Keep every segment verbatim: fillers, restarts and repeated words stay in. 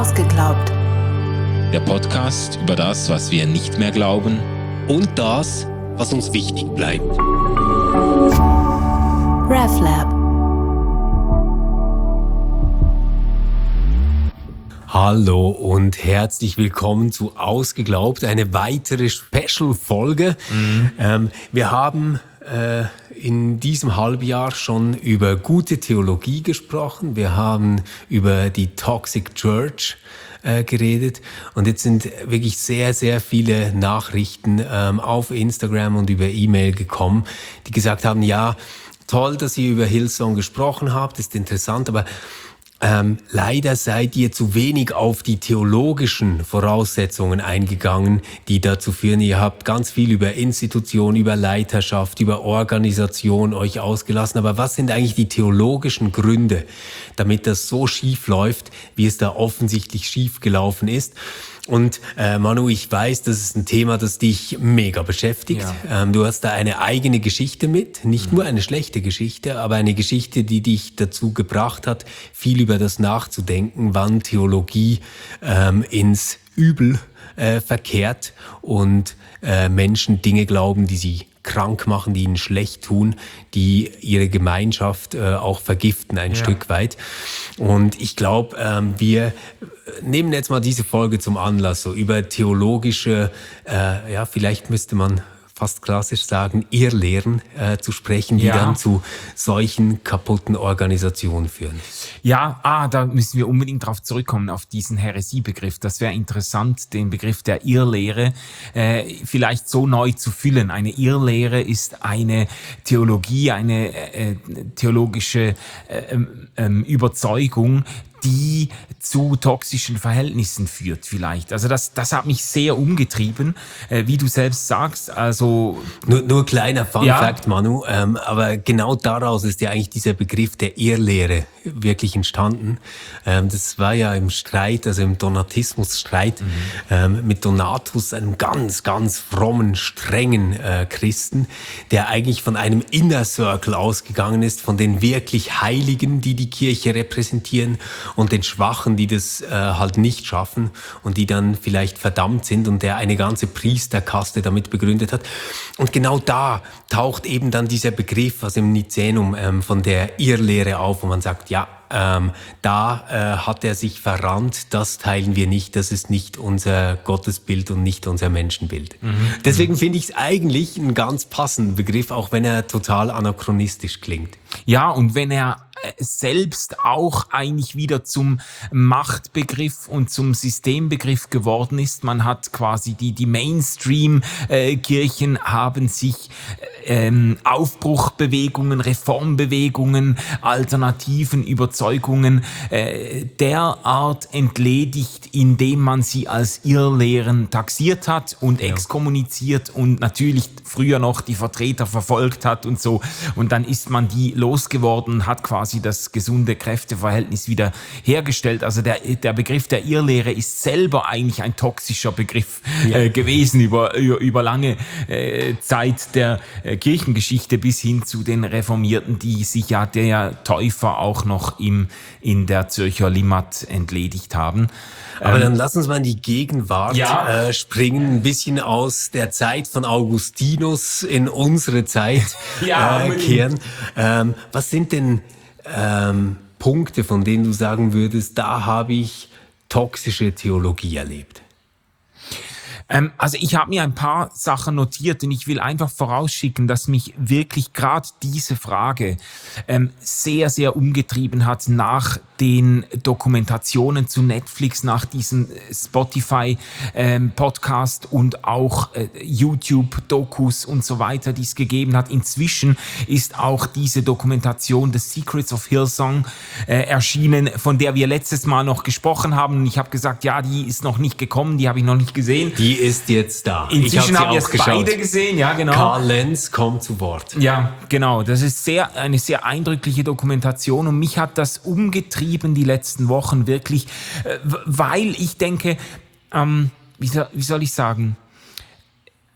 Ausgeglaubt. Der Podcast über das, was wir nicht mehr glauben und das, was uns wichtig bleibt. RefLab. Hallo und herzlich willkommen zu Ausgeglaubt, eine weitere Special-Folge. Mhm. Ähm, wir haben äh, in diesem Halbjahr schon über gute Theologie gesprochen. Wir haben über die Toxic Church äh, geredet. Und jetzt sind wirklich sehr, sehr viele Nachrichten ähm, auf Instagram und über E-Mail gekommen, die gesagt haben, ja, toll, dass ihr über Hillsong gesprochen habt, ist interessant, aber Ähm, leider seid ihr zu wenig auf die theologischen Voraussetzungen eingegangen, die dazu führen. Ihr habt ganz viel über Institution, über Leiterschaft, über Organisation euch ausgelassen. Aber was sind eigentlich die theologischen Gründe, damit das so schief läuft, wie es da offensichtlich schief gelaufen ist? Und äh, Manu, ich weiß, das ist ein Thema, das dich mega beschäftigt. Ja. Ähm, du hast da eine eigene Geschichte mit, nicht mhm. nur eine schlechte Geschichte, aber eine Geschichte, die dich dazu gebracht hat, viel über das nachzudenken, wann Theologie ähm, ins Übel äh, verkehrt und äh, Menschen Dinge glauben, die sie krank machen, die ihnen schlecht tun, die ihre Gemeinschaft äh, auch vergiften ein ja. Stück weit. Und ich glaube, ähm, wir nehmen jetzt mal diese Folge zum Anlass, so über theologische, äh, ja, vielleicht müsste man fast klassisch sagen, Irrlehren äh, zu sprechen, die ja. dann zu solchen kaputten Organisationen führen. Ja, ah, da müssen wir unbedingt drauf zurückkommen, auf diesen Häresien-Begriff. Das wäre interessant, den Begriff der Irrlehre äh, vielleicht so neu zu füllen. Eine Irrlehre ist eine Theologie, eine äh, theologische äh, äh, Überzeugung, die zu toxischen Verhältnissen führt vielleicht. Also das, das hat mich sehr umgetrieben, äh, wie du selbst sagst. Also Nur, nur kleiner Fun ja. Fact, Manu, ähm, aber genau daraus ist ja eigentlich dieser Begriff der Irrlehre wirklich entstanden. Ähm, das war ja im Streit, also im Donatismus-Streit mhm. ähm, mit Donatus, einem ganz, ganz frommen, strengen äh, Christen, der eigentlich von einem Inner Circle ausgegangen ist, von den wirklich Heiligen, die die Kirche repräsentieren, und den Schwachen, die das äh, halt nicht schaffen und die dann vielleicht verdammt sind, und der eine ganze Priesterkaste damit begründet hat. Und genau da taucht eben dann dieser Begriff aus dem Nizänum ähm, von der Irrlehre auf, wo man sagt, ja, ähm, da äh, hat er sich verrannt, das teilen wir nicht, das ist nicht unser Gottesbild und nicht unser Menschenbild. Mhm. Deswegen finde ich es eigentlich einen ganz passenden Begriff, auch wenn er total anachronistisch klingt. Ja, und wenn er selbst auch eigentlich wieder zum Machtbegriff und zum Systembegriff geworden ist. Man hat quasi die, die Mainstream-Kirchen haben sich ähm, Aufbruchbewegungen, Reformbewegungen, alternativen Überzeugungen äh, derart entledigt, indem man sie als Irrlehren taxiert hat und ja. exkommuniziert und natürlich früher noch die Vertreter verfolgt hat und so. Und dann ist man die losgeworden, hat quasi das gesunde Kräfteverhältnis wieder hergestellt. Also der, der Begriff der Irrlehre ist selber eigentlich ein toxischer Begriff ja. äh, gewesen über, über, über lange äh, Zeit der äh, Kirchengeschichte bis hin zu den Reformierten, die sich ja der Täufer auch noch im, in der Zürcher Limmat entledigt haben. Aber dann lass uns mal in die Gegenwart ja. äh, springen, ein bisschen aus der Zeit von Augustinus in unsere Zeit ja, äh, kehren. Ähm, was sind denn ähm, Punkte, von denen du sagen würdest, da habe ich toxische Theologie erlebt? Ähm, also ich habe mir ein paar Sachen notiert und ich will einfach vorausschicken, dass mich wirklich gerade diese Frage ähm, sehr, sehr umgetrieben hat nach den Dokumentationen zu Netflix, nach diesem Spotify-Podcast ähm, und auch äh, YouTube-Dokus und so weiter, die es gegeben hat. Inzwischen ist auch diese Dokumentation The Secrets of Hillsong äh, erschienen, von der wir letztes Mal noch gesprochen haben. Und ich habe gesagt, ja, die ist noch nicht gekommen, die habe ich noch nicht gesehen. Die ist jetzt da. Inzwischen haben wir es beide gesehen, ja genau. Carl Lenz kommt zu Wort. Ja, genau. Das ist sehr eine sehr eindrückliche Dokumentation und mich hat das umgetrieben die letzten Wochen wirklich, weil ich denke, ähm, wie, soll, wie soll ich sagen,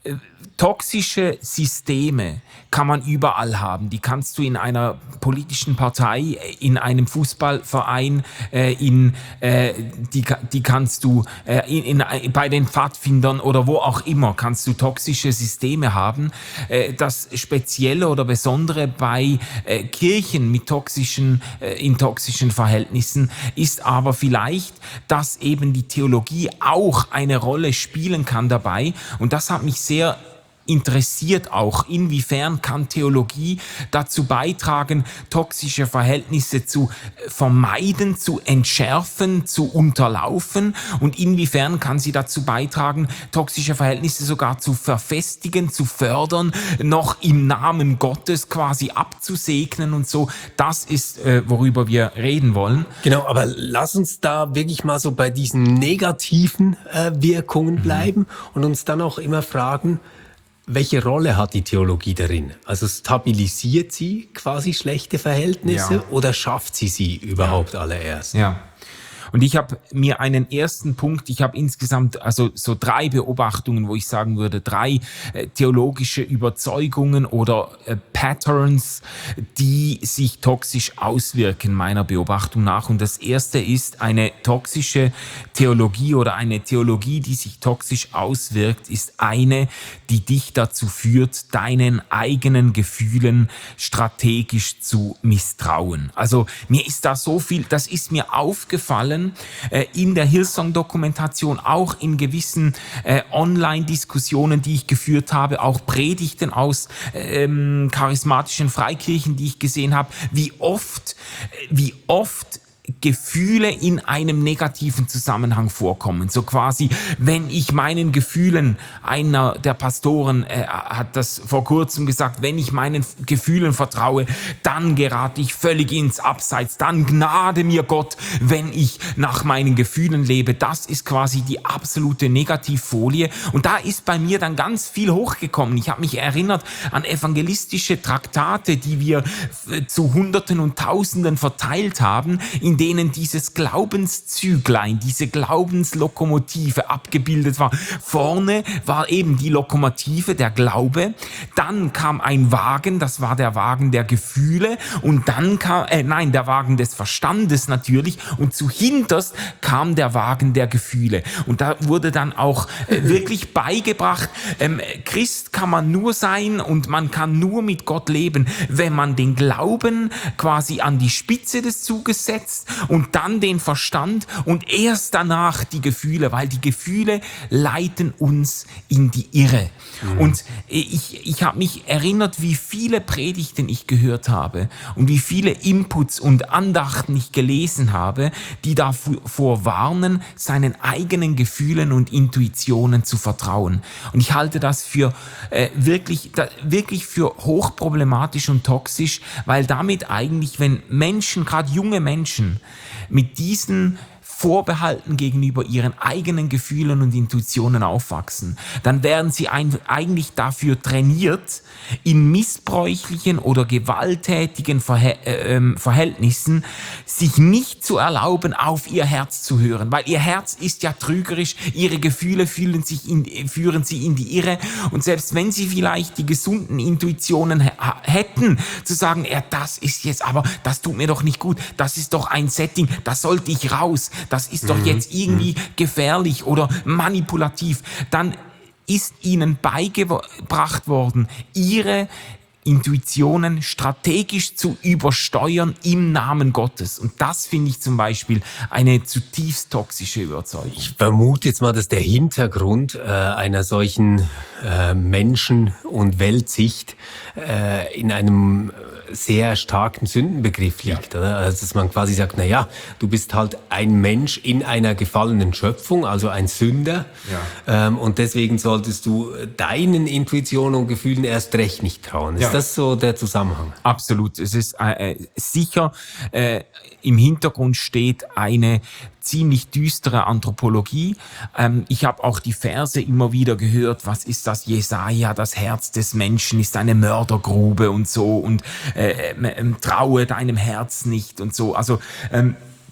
Toxische Systeme kann man überall haben. Die kannst du in einer politischen Partei, in einem Fußballverein, äh, in, äh, die, die kannst du äh, in, in, bei den Pfadfindern oder wo auch immer kannst du toxische Systeme haben. Äh, das Spezielle oder Besondere bei äh, Kirchen mit toxischen, äh, in toxischen Verhältnissen ist aber vielleicht, dass eben die Theologie auch eine Rolle spielen kann dabei. Und das hat mich sehr interessiert auch, inwiefern kann Theologie dazu beitragen, toxische Verhältnisse zu vermeiden, zu entschärfen, zu unterlaufen, und inwiefern kann sie dazu beitragen, toxische Verhältnisse sogar zu verfestigen, zu fördern, noch im Namen Gottes quasi abzusegnen und so. Das ist, äh, worüber wir reden wollen. Genau, aber lass uns da wirklich mal so bei diesen negativen äh, Wirkungen bleiben, mhm. und uns dann auch immer fragen, welche Rolle hat die Theologie darin? Also stabilisiert sie quasi schlechte Verhältnisse, ja. oder schafft sie sie überhaupt ja. allererst? Ja. Und ich habe mir einen ersten Punkt, ich habe insgesamt also so drei Beobachtungen, wo ich sagen würde, drei äh, theologische Überzeugungen oder äh, Patterns, die sich toxisch auswirken, meiner Beobachtung nach. Und das erste ist, eine toxische Theologie oder eine Theologie, die sich toxisch auswirkt, ist eine, die dich dazu führt, deinen eigenen Gefühlen strategisch zu misstrauen. Also mir ist da so viel, das ist mir aufgefallen, in der Hillsong-Dokumentation, auch in gewissen äh, Online-Diskussionen, die ich geführt habe, auch Predigten aus ähm, charismatischen Freikirchen, die ich gesehen habe, wie oft, wie oft Gefühle in einem negativen Zusammenhang vorkommen. So quasi, wenn ich meinen Gefühlen, einer der Pastoren äh, hat das vor kurzem gesagt, wenn ich meinen Gefühlen vertraue, dann gerate ich völlig ins Abseits, dann gnade mir Gott, wenn ich nach meinen Gefühlen lebe. Das ist quasi die absolute Negativfolie, und da ist bei mir dann ganz viel hochgekommen. Ich habe mich erinnert an evangelistische Traktate, die wir zu Hunderten und Tausenden verteilt haben, in denen dieses Glaubenszüglein, diese Glaubenslokomotive abgebildet war. Vorne war eben die Lokomotive, der Glaube, dann kam ein Wagen, das war der Wagen der Gefühle, und dann kam, äh, nein, der Wagen des Verstandes natürlich, und zu hinterst kam der Wagen der Gefühle. Und da wurde dann auch äh, wirklich beigebracht, ähm, Christ kann man nur sein und man kann nur mit Gott leben, wenn man den Glauben quasi an die Spitze des Zuges setzt und dann den Verstand und erst danach die Gefühle, weil die Gefühle leiten uns in die Irre. Mhm. Und ich, ich habe mich erinnert, wie viele Predigten ich gehört habe und wie viele Inputs und Andachten ich gelesen habe, die davor warnen, seinen eigenen Gefühlen und Intuitionen zu vertrauen. Und ich halte das für äh, wirklich, da, wirklich für hochproblematisch und toxisch, weil damit eigentlich, wenn Menschen, gerade junge Menschen, mit diesen Vorbehalten gegenüber ihren eigenen Gefühlen und Intuitionen aufwachsen, dann werden sie ein, eigentlich dafür trainiert, in missbräuchlichen oder gewalttätigen Verhä- äh, Verhältnissen sich nicht zu erlauben, auf ihr Herz zu hören, weil ihr Herz ist ja trügerisch, ihre Gefühle fühlen sich in, führen sie in die Irre, und selbst wenn sie vielleicht die gesunden Intuitionen h- hätten, zu sagen, ja, das ist jetzt, aber das tut mir doch nicht gut, das ist doch ein Setting, das sollte ich raus, das ist doch jetzt irgendwie gefährlich oder manipulativ, dann ist ihnen beigebracht worden, ihre Intuitionen strategisch zu übersteuern im Namen Gottes. Und das finde ich zum Beispiel eine zutiefst toxische Überzeugung. Ich vermute jetzt mal, dass der Hintergrund äh, einer solchen äh, Menschen- und Weltsicht äh, in einem sehr starken Sündenbegriff liegt, ja. Oder? Also dass man quasi sagt, na ja, du bist halt ein Mensch in einer gefallenen Schöpfung, also ein Sünder, ja. ähm, und deswegen solltest du deinen Intuitionen und Gefühlen erst recht nicht trauen. Ist ja. das so der Zusammenhang? Absolut. Es ist äh, sicher, äh, im Hintergrund steht eine ziemlich düstere Anthropologie. Ähm, ich habe auch die Verse immer wieder gehört, was ist das Jesaja, das Herz des Menschen ist eine Mördergrube und so, und äh, äh, traue deinem Herz nicht und so. Also ähm,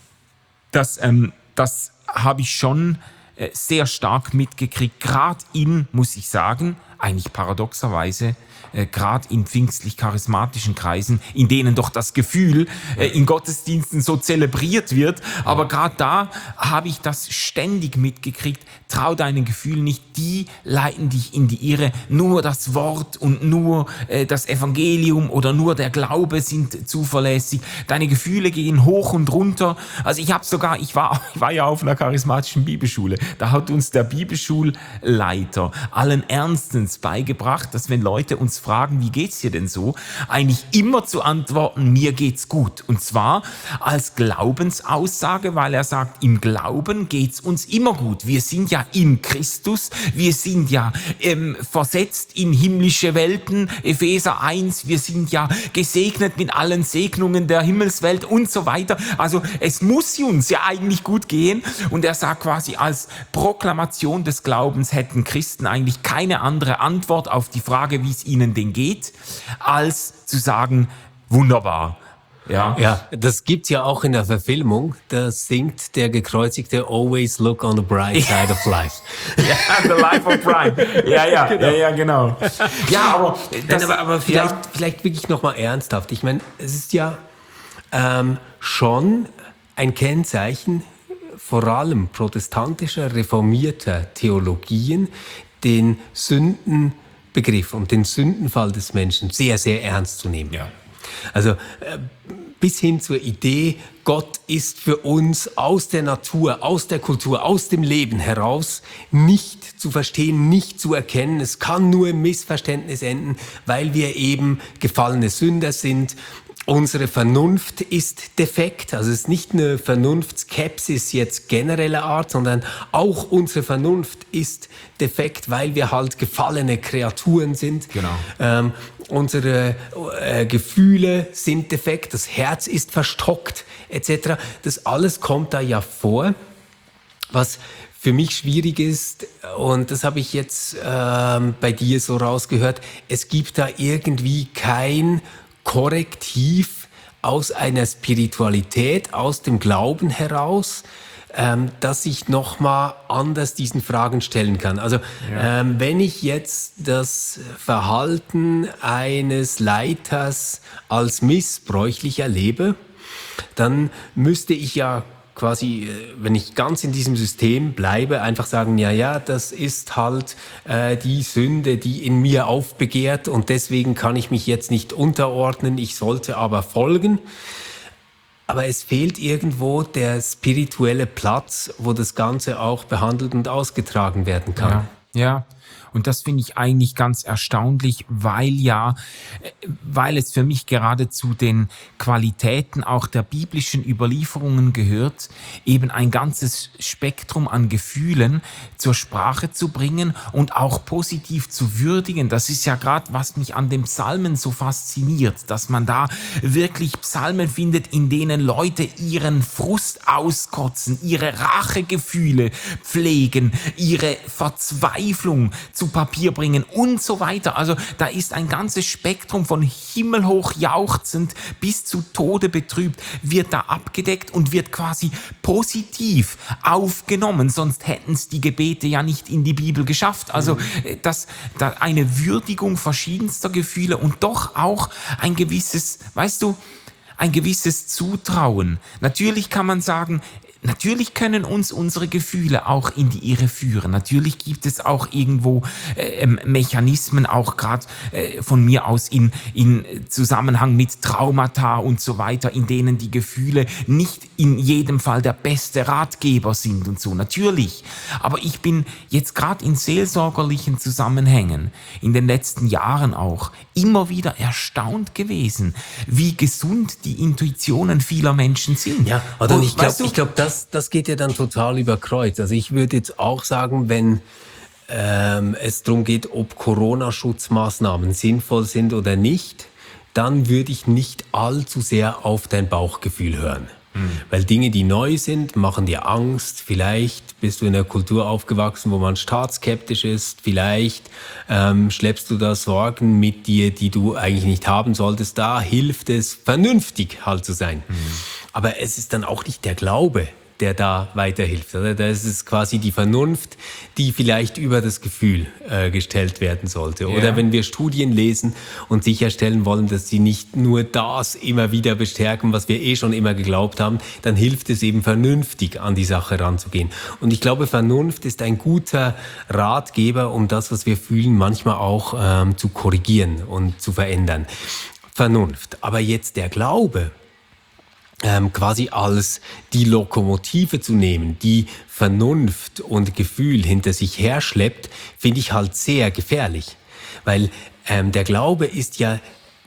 das, ähm, das habe ich schon äh, sehr stark mitgekriegt, gerade in, muss ich sagen, eigentlich paradoxerweise äh, gerade in pfingstlich-charismatischen Kreisen, in denen doch das Gefühl äh, in Gottesdiensten so zelebriert wird, aber gerade da habe ich das ständig mitgekriegt, trau deinen Gefühlen nicht, die leiten dich in die Irre, nur das Wort und nur äh, das Evangelium oder nur der Glaube sind zuverlässig, deine Gefühle gehen hoch und runter. Also ich habe sogar, ich war, ich war ja auf einer charismatischen Bibelschule, da hat uns der Bibelschulleiter allen Ernstens beigebracht, dass wenn Leute uns fragen, wie geht's dir denn so, eigentlich immer zu antworten, mir geht's gut. Und zwar als Glaubensaussage, weil er sagt, im Glauben geht's uns immer gut. Wir sind ja in Christus, wir sind ja ähm, versetzt in himmlische Welten, Epheser eins, wir sind ja gesegnet mit allen Segnungen der Himmelswelt und so weiter. Also es muss uns ja eigentlich gut gehen. Und er sagt quasi, als Proklamation des Glaubens hätten Christen eigentlich keine andere Antwort auf die Frage, wie es ihnen denn geht, als zu sagen, wunderbar. Ja. Ja, das gibt's ja auch in der Verfilmung. Da singt der Gekreuzigte Always look on the bright side of life. Ja, the life of Brian. Ja, ja, genau. ja, ja, genau. Ja, aber, das, Nein, aber, aber vielleicht, ja. vielleicht wirklich nochmal ernsthaft. Ich meine, es ist ja ähm, schon ein Kennzeichen vor allem protestantischer, reformierter Theologien, den Sündenbegriff und den Sündenfall des Menschen sehr, sehr ernst zu nehmen. Ja. Also äh, bis hin zur Idee, Gott ist für uns aus der Natur, aus der Kultur, aus dem Leben heraus nicht zu verstehen, nicht zu erkennen. Es kann nur im Missverständnis enden, weil wir eben gefallene Sünder sind. Unsere Vernunft ist defekt, also es ist nicht eine Vernunftskepsis jetzt genereller Art, sondern auch unsere Vernunft ist defekt, weil wir halt gefallene Kreaturen sind. Genau. Ähm, unsere äh, Gefühle sind defekt, das Herz ist verstockt, et cetera. Das alles kommt da ja vor, was für mich schwierig ist, und das habe ich jetzt ähm, bei dir so rausgehört, es gibt da irgendwie kein Korrektiv aus einer Spiritualität, aus dem Glauben heraus, ähm, dass ich nochmal anders diesen Fragen stellen kann. Also Ja. ähm, wenn ich jetzt das Verhalten eines Leiters als missbräuchlich erlebe, dann müsste ich ja quasi, wenn ich ganz in diesem System bleibe, einfach sagen, ja, ja, das ist halt äh, die Sünde, die in mir aufbegehrt und deswegen kann ich mich jetzt nicht unterordnen, ich sollte aber folgen. Aber es fehlt irgendwo der spirituelle Platz, wo das Ganze auch behandelt und ausgetragen werden kann. Ja, ja. Und das finde ich eigentlich ganz erstaunlich, weil ja, weil es für mich gerade zu den Qualitäten auch der biblischen Überlieferungen gehört, eben ein ganzes Spektrum an Gefühlen zur Sprache zu bringen und auch positiv zu würdigen. Das ist ja gerade, was mich an den Psalmen so fasziniert, dass man da wirklich Psalmen findet, in denen Leute ihren Frust auskotzen, ihre Rachegefühle pflegen, ihre Verzweiflung zu Papier bringen und so weiter. Also da ist ein ganzes Spektrum von himmelhoch jauchzend bis zu Tode betrübt, wird da abgedeckt und wird quasi positiv aufgenommen, sonst hätten es die Gebete ja nicht in die Bibel geschafft. Also das, da eine Würdigung verschiedenster Gefühle und doch auch ein gewisses, weißt du, ein gewisses Zutrauen. Natürlich kann man sagen, natürlich können uns unsere Gefühle auch in die Irre führen. Natürlich gibt es auch irgendwo äh, Mechanismen, auch gerade äh, von mir aus in, in Zusammenhang mit Traumata und so weiter, in denen die Gefühle nicht in jedem Fall der beste Ratgeber sind und so. Natürlich. Aber ich bin jetzt gerade in seelsorgerlichen Zusammenhängen, in den letzten Jahren auch, immer wieder erstaunt gewesen, wie gesund die Intuitionen vieler Menschen sind. Ja, oder Und, ich glaube, weißt du, ich glaub, das, das geht ja dann total über Kreuz. Also ich würde jetzt auch sagen, wenn ähm, es darum geht, ob Corona-Schutzmaßnahmen sinnvoll sind oder nicht, dann würde ich nicht allzu sehr auf dein Bauchgefühl hören. Mhm. Weil Dinge, die neu sind, machen dir Angst. Vielleicht bist du in einer Kultur aufgewachsen, wo man staatsskeptisch ist. Vielleicht ähm, schleppst du da Sorgen mit dir, die du eigentlich nicht haben solltest. Da hilft es, vernünftig halt zu sein. Mhm. Aber es ist dann auch nicht der Glaube, der da weiterhilft. Oder? Da ist es quasi die Vernunft, die vielleicht über das Gefühl äh, gestellt werden sollte. Oder Ja. wenn wir Studien lesen und sicherstellen wollen, dass sie nicht nur das immer wieder bestärken, was wir eh schon immer geglaubt haben, dann hilft es eben vernünftig an die Sache ranzugehen. Und ich glaube, Vernunft ist ein guter Ratgeber, um das, was wir fühlen, manchmal auch ähm, zu korrigieren und zu verändern. Vernunft. Aber jetzt der Glaube, ähm, quasi als die Lokomotive zu nehmen, die Vernunft und Gefühl hinter sich herschleppt, finde ich halt sehr gefährlich. Weil ähm, der Glaube ist ja,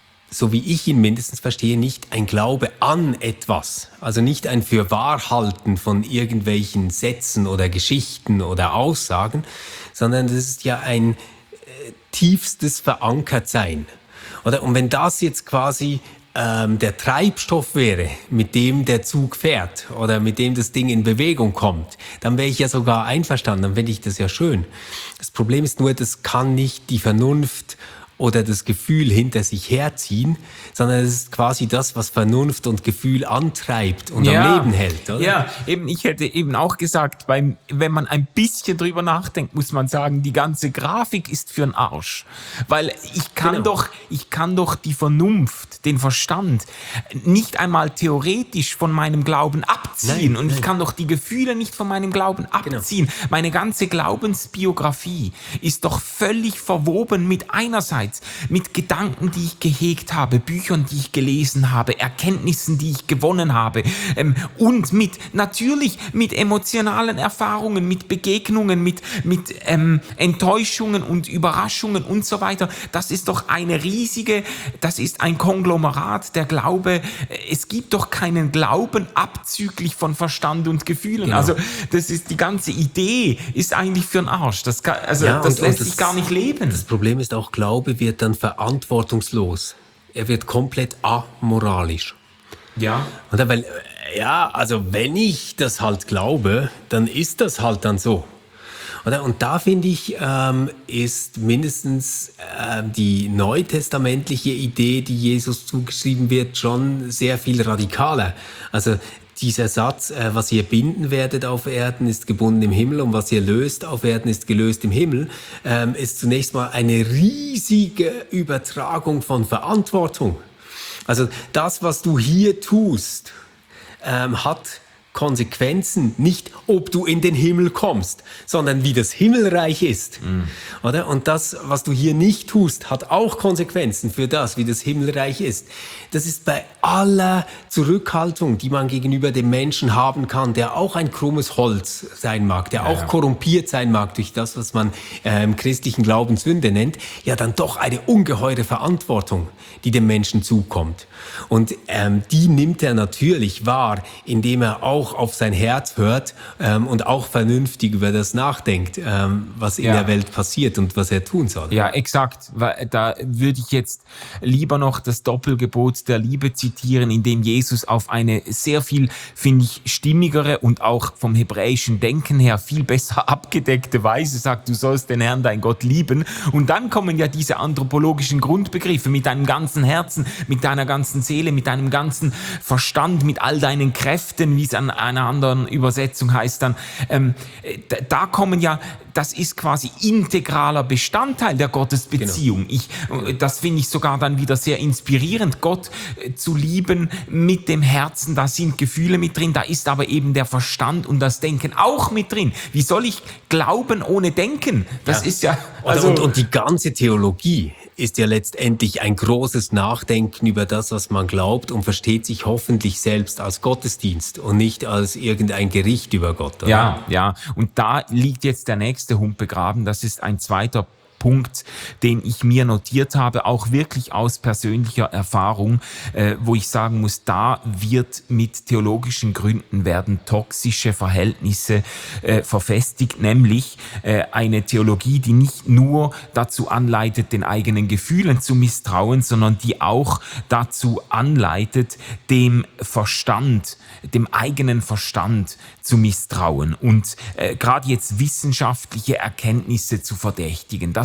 so wie ich ihn mindestens verstehe, nicht ein Glaube an etwas. Also nicht ein Fürwahrhalten von irgendwelchen Sätzen oder Geschichten oder Aussagen, sondern das ist ja ein äh, tiefstes Verankertsein. Oder? Und wenn das jetzt quasi ähm, der Treibstoff wäre, mit dem der Zug fährt oder mit dem das Ding in Bewegung kommt, dann wäre ich ja sogar einverstanden, dann fände ich das ja schön. Das Problem ist nur, das kann nicht die Vernunft oder das Gefühl hinter sich herziehen, sondern es ist quasi das, was Vernunft und Gefühl antreibt und Ja. am Leben hält, oder? Ja, eben, ich hätte eben auch gesagt, beim, wenn man ein bisschen drüber nachdenkt, muss man sagen, die ganze Grafik ist für den Arsch. Weil ich kann Genau. doch, ich kann doch die Vernunft, den Verstand nicht einmal theoretisch von meinem Glauben abziehen. Nein, und ich nein. kann doch die Gefühle nicht von meinem Glauben abziehen. Meine ganze Glaubensbiografie ist doch völlig verwoben mit einerseits mit Gedanken, die ich gehegt habe, Büchern, die ich gelesen habe, Erkenntnissen, die ich gewonnen habe, ähm, und mit, natürlich mit emotionalen Erfahrungen, mit Begegnungen, mit, mit ähm, Enttäuschungen und Überraschungen und so weiter. Das ist doch eine riesige, das ist ein Konglomerat, der Glaube. Es gibt doch keinen Glauben abzüglich von Verstand und Gefühlen. Genau. Also das ist, die ganze Idee ist eigentlich für den Arsch. Das, kann, also, Ja, das und- lässt und sich das- gar nicht leben. Das Problem ist auch, Glaube wird dann verantwortungslos. Er wird komplett amoralisch. Ja. Oder? Weil, äh, ja, also wenn ich das halt glaube, dann ist das halt dann so. Oder? Und da finde ich, ähm, ist mindestens ähm, die neutestamentliche Idee, die Jesus zugeschrieben wird, schon sehr viel radikaler. Also dieser Satz, äh, was ihr binden werdet auf Erden, ist gebunden im Himmel und was ihr löst auf Erden, ist gelöst im Himmel, ähm, ist zunächst mal eine riesige Übertragung von Verantwortung. Also das, was du hier tust, ähm, hat Konsequenzen, nicht ob du in den Himmel kommst, sondern wie das Himmelreich ist. Mm. Oder? Und das, was du hier nicht tust, hat auch Konsequenzen für das, wie das Himmelreich ist. Das ist bei aller Zurückhaltung, die man gegenüber dem Menschen haben kann, der auch ein krummes Holz sein mag, der Ja, auch ja. korrumpiert sein mag durch das, was man äh, im christlichen Glauben Sünde nennt, ja dann doch eine ungeheure Verantwortung, die dem Menschen zukommt. Und ähm, die nimmt er natürlich wahr, indem er auch auf sein Herz hört ähm, und auch vernünftig über das nachdenkt, ähm, was in Ja. der Welt passiert und was er tun soll. Ja, exakt. Weil da würde ich jetzt lieber noch das Doppelgebot der Liebe zitieren, in dem Jesus auf eine sehr viel, finde ich, stimmigere und auch vom hebräischen Denken her viel besser abgedeckte Weise sagt, du sollst den Herrn, dein Gott, lieben. Und dann kommen ja diese anthropologischen Grundbegriffe mit deinem ganzen Herzen, mit deiner ganzen Seele, mit deinem ganzen Verstand, mit all deinen Kräften, wie es an einer anderen Übersetzung heißt dann. Ähm, da, da kommen ja, das ist quasi integraler Bestandteil der Gottesbeziehung. Ich, das finde ich sogar dann wieder sehr inspirierend, Gott äh, zu lieben mit dem Herzen. Da sind Gefühle mit drin, da ist aber eben der Verstand und das Denken auch mit drin. Wie soll ich glauben ohne Denken? Das Ja. ist ja... Also, und, und die ganze Theologie ist ja letztendlich ein großes Nachdenken über das, was man glaubt und versteht sich hoffentlich selbst als Gottesdienst und nicht als irgendein Gericht über Gott. Oder? Ja, ja. Und da liegt jetzt der nächste Hund begraben. Das ist ein zweiter Punkt, den ich mir notiert habe, auch wirklich aus persönlicher Erfahrung, äh, wo ich sagen muss, da wird mit theologischen Gründen werden toxische Verhältnisse äh, verfestigt, nämlich äh, eine Theologie, die nicht nur dazu anleitet, den eigenen Gefühlen zu misstrauen, sondern die auch dazu anleitet, dem Verstand, dem eigenen Verstand zu misstrauen und äh, gerade jetzt wissenschaftliche Erkenntnisse zu verdächtigen. Das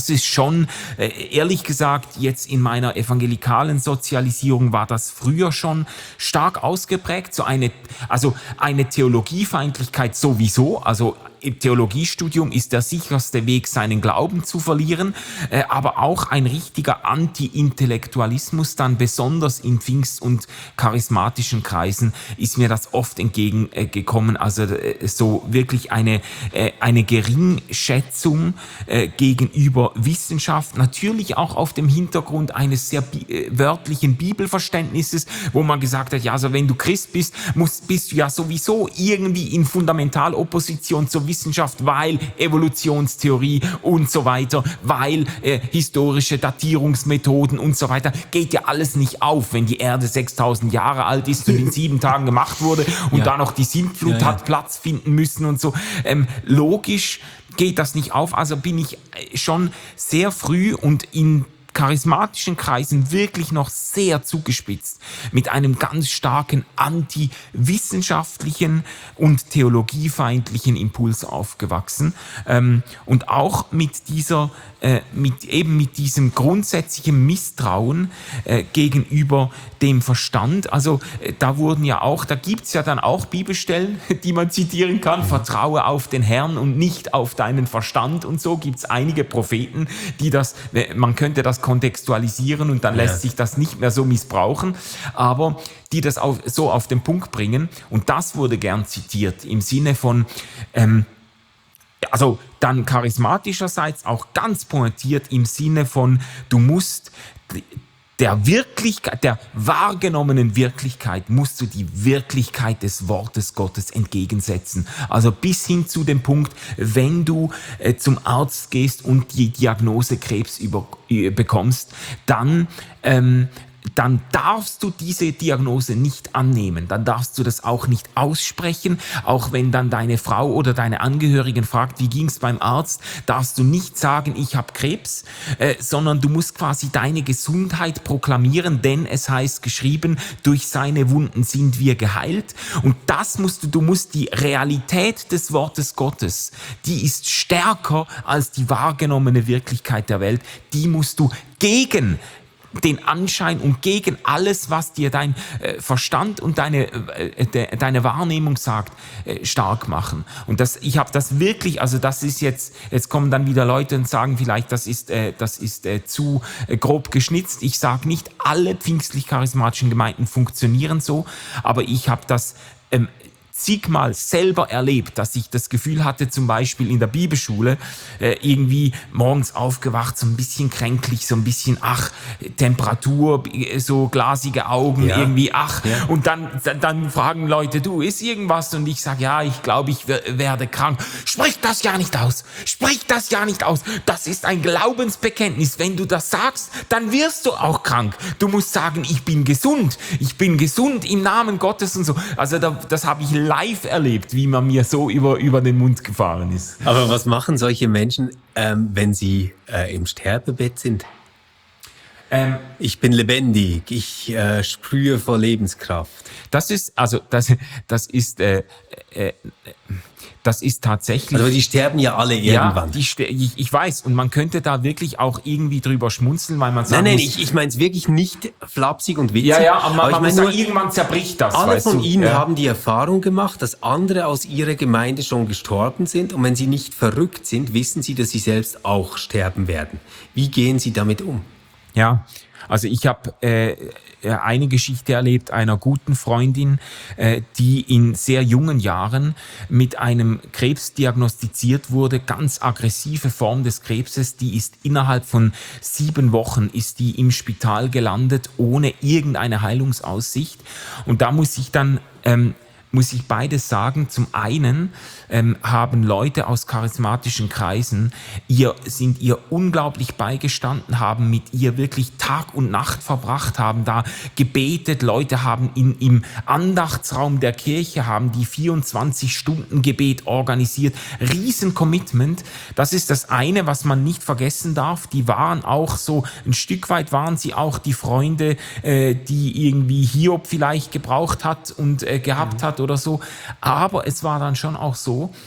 das ist schon, äh, ehrlich gesagt, jetzt in meiner evangelikalen Sozialisierung war das früher schon stark ausgeprägt. So eine, also eine Theologiefeindlichkeit sowieso, also im Theologiestudium ist der sicherste Weg, seinen Glauben zu verlieren, äh, aber auch ein richtiger Anti-Intellektualismus, dann besonders in Pfingst- und charismatischen Kreisen ist mir das oft entgegengekommen. Also äh, so wirklich eine, äh, eine Geringschätzung äh, gegenüber Wissenschaft, natürlich auch auf dem Hintergrund eines sehr bi- äh, wörtlichen Bibelverständnisses, wo man gesagt hat, ja, also wenn du Christ bist, musst, bist du ja sowieso irgendwie in Fundamentalopposition zur Wissenschaft, weil Evolutionstheorie und so weiter, weil äh, historische Datierungsmethoden und so weiter, geht ja alles nicht auf, wenn die Erde sechstausend Jahre alt ist und in sieben Tagen gemacht wurde und Ja. dann noch die Sintflut Ja, ja. hat Platz finden müssen und so. Ähm, logisch geht das nicht auf, also bin ich äh, schon sehr früh und in charismatischen Kreisen wirklich noch sehr zugespitzt mit einem ganz starken anti-wissenschaftlichen und theologiefeindlichen Impuls aufgewachsen, ähm, und auch mit dieser, äh, mit eben mit diesem grundsätzlichen Misstrauen äh, gegenüber dem Verstand. Also äh, da wurden ja auch, da gibt's ja dann auch Bibelstellen, die man zitieren kann, mhm. Vertraue auf den Herrn und nicht auf deinen Verstand und so gibt's einige Propheten, die das, man könnte das kontextualisieren und dann lässt ja. sich das nicht mehr so missbrauchen, aber die das auf, so auf den Punkt bringen und das wurde gern zitiert im Sinne von, ähm, also dann charismatischerseits auch ganz pointiert im Sinne von, du musst der Wirklichkeit, der wahrgenommenen Wirklichkeit musst du die Wirklichkeit des Wortes Gottes entgegensetzen. Also bis hin zu dem Punkt, wenn du äh, zum Arzt gehst und die Diagnose Krebs über, äh, bekommst, dann ähm, dann darfst du diese Diagnose nicht annehmen, dann darfst du das auch nicht aussprechen, auch wenn dann deine Frau oder deine Angehörigen fragt, wie ging's beim Arzt, darfst du nicht sagen, ich habe Krebs, äh, sondern du musst quasi deine Gesundheit proklamieren, denn es heißt geschrieben, durch seine Wunden sind wir geheilt und das musst du, du musst die Realität des Wortes Gottes, die ist stärker als die wahrgenommene Wirklichkeit der Welt, die musst du gegen den Anschein und gegen alles, was dir dein äh, Verstand und deine, äh, de, deine Wahrnehmung sagt, äh, stark machen. Und das, ich habe das wirklich, also das ist jetzt, jetzt kommen dann wieder Leute und sagen vielleicht, das ist, äh, das ist äh, zu äh, grob geschnitzt. Ich sage nicht, alle pfingstlich-charismatischen Gemeinden funktionieren so, aber ich habe das ähm, zigmal selber erlebt, dass ich das Gefühl hatte, zum Beispiel in der Bibelschule, äh, irgendwie morgens aufgewacht, so ein bisschen kränklich, so ein bisschen, ach, Temperatur, so glasige Augen, ja. irgendwie, ach, ja. und dann, dann fragen Leute, du, ist irgendwas? Und ich sage, ja, ich glaube, ich werde krank. Sprich das ja nicht aus, sprich das ja nicht aus. Das ist ein Glaubensbekenntnis. Wenn du das sagst, dann wirst du auch krank. Du musst sagen, ich bin gesund, ich bin gesund im Namen Gottes und so. Also da, das habe ich live erlebt, wie man mir so über, über den Mund gefahren ist. Aber was machen solche Menschen, ähm, wenn sie äh, im Sterbebett sind? Ähm, ich bin lebendig, ich äh, sprühe vor Lebenskraft. Das ist, also das, das ist, äh, äh, das ist tatsächlich... Also die sterben ja alle irgendwann. Ja, die ster- ich, ich weiß. Und man könnte da wirklich auch irgendwie drüber schmunzeln, weil man sagt... Nein, nein, muss, ich, ich meine es wirklich nicht flapsig und witzig. Ja, ja, aber man, aber man ich mein muss nur, sagen, irgendwann zerbricht das. Alle von du? ihnen ja. haben die Erfahrung gemacht, dass andere aus ihrer Gemeinde schon gestorben sind. Und wenn sie nicht verrückt sind, wissen sie, dass sie selbst auch sterben werden. Wie gehen sie damit um? Ja, also ich habe äh, eine Geschichte erlebt einer guten Freundin, äh, die in sehr jungen Jahren mit einem Krebs diagnostiziert wurde, ganz aggressive Form des Krebses, die ist innerhalb von sieben Wochen ist die im Spital gelandet, ohne irgendeine Heilungsaussicht. Und da muss ich dann ähm, muss ich beides sagen. Zum einen ähm, haben Leute aus charismatischen Kreisen ihr, sind ihr unglaublich beigestanden, haben mit ihr wirklich Tag und Nacht verbracht, haben da gebetet. Leute haben in, im Andachtsraum der Kirche, haben die vierundzwanzig Stunden Gebet organisiert. Riesen Commitment. Das ist das eine, was man nicht vergessen darf. Die waren auch so, ein Stück weit waren sie auch die Freunde, äh, die irgendwie Hiob vielleicht gebraucht hat und äh, gehabt mhm. hat oder so. Aber es war dann schon auch so,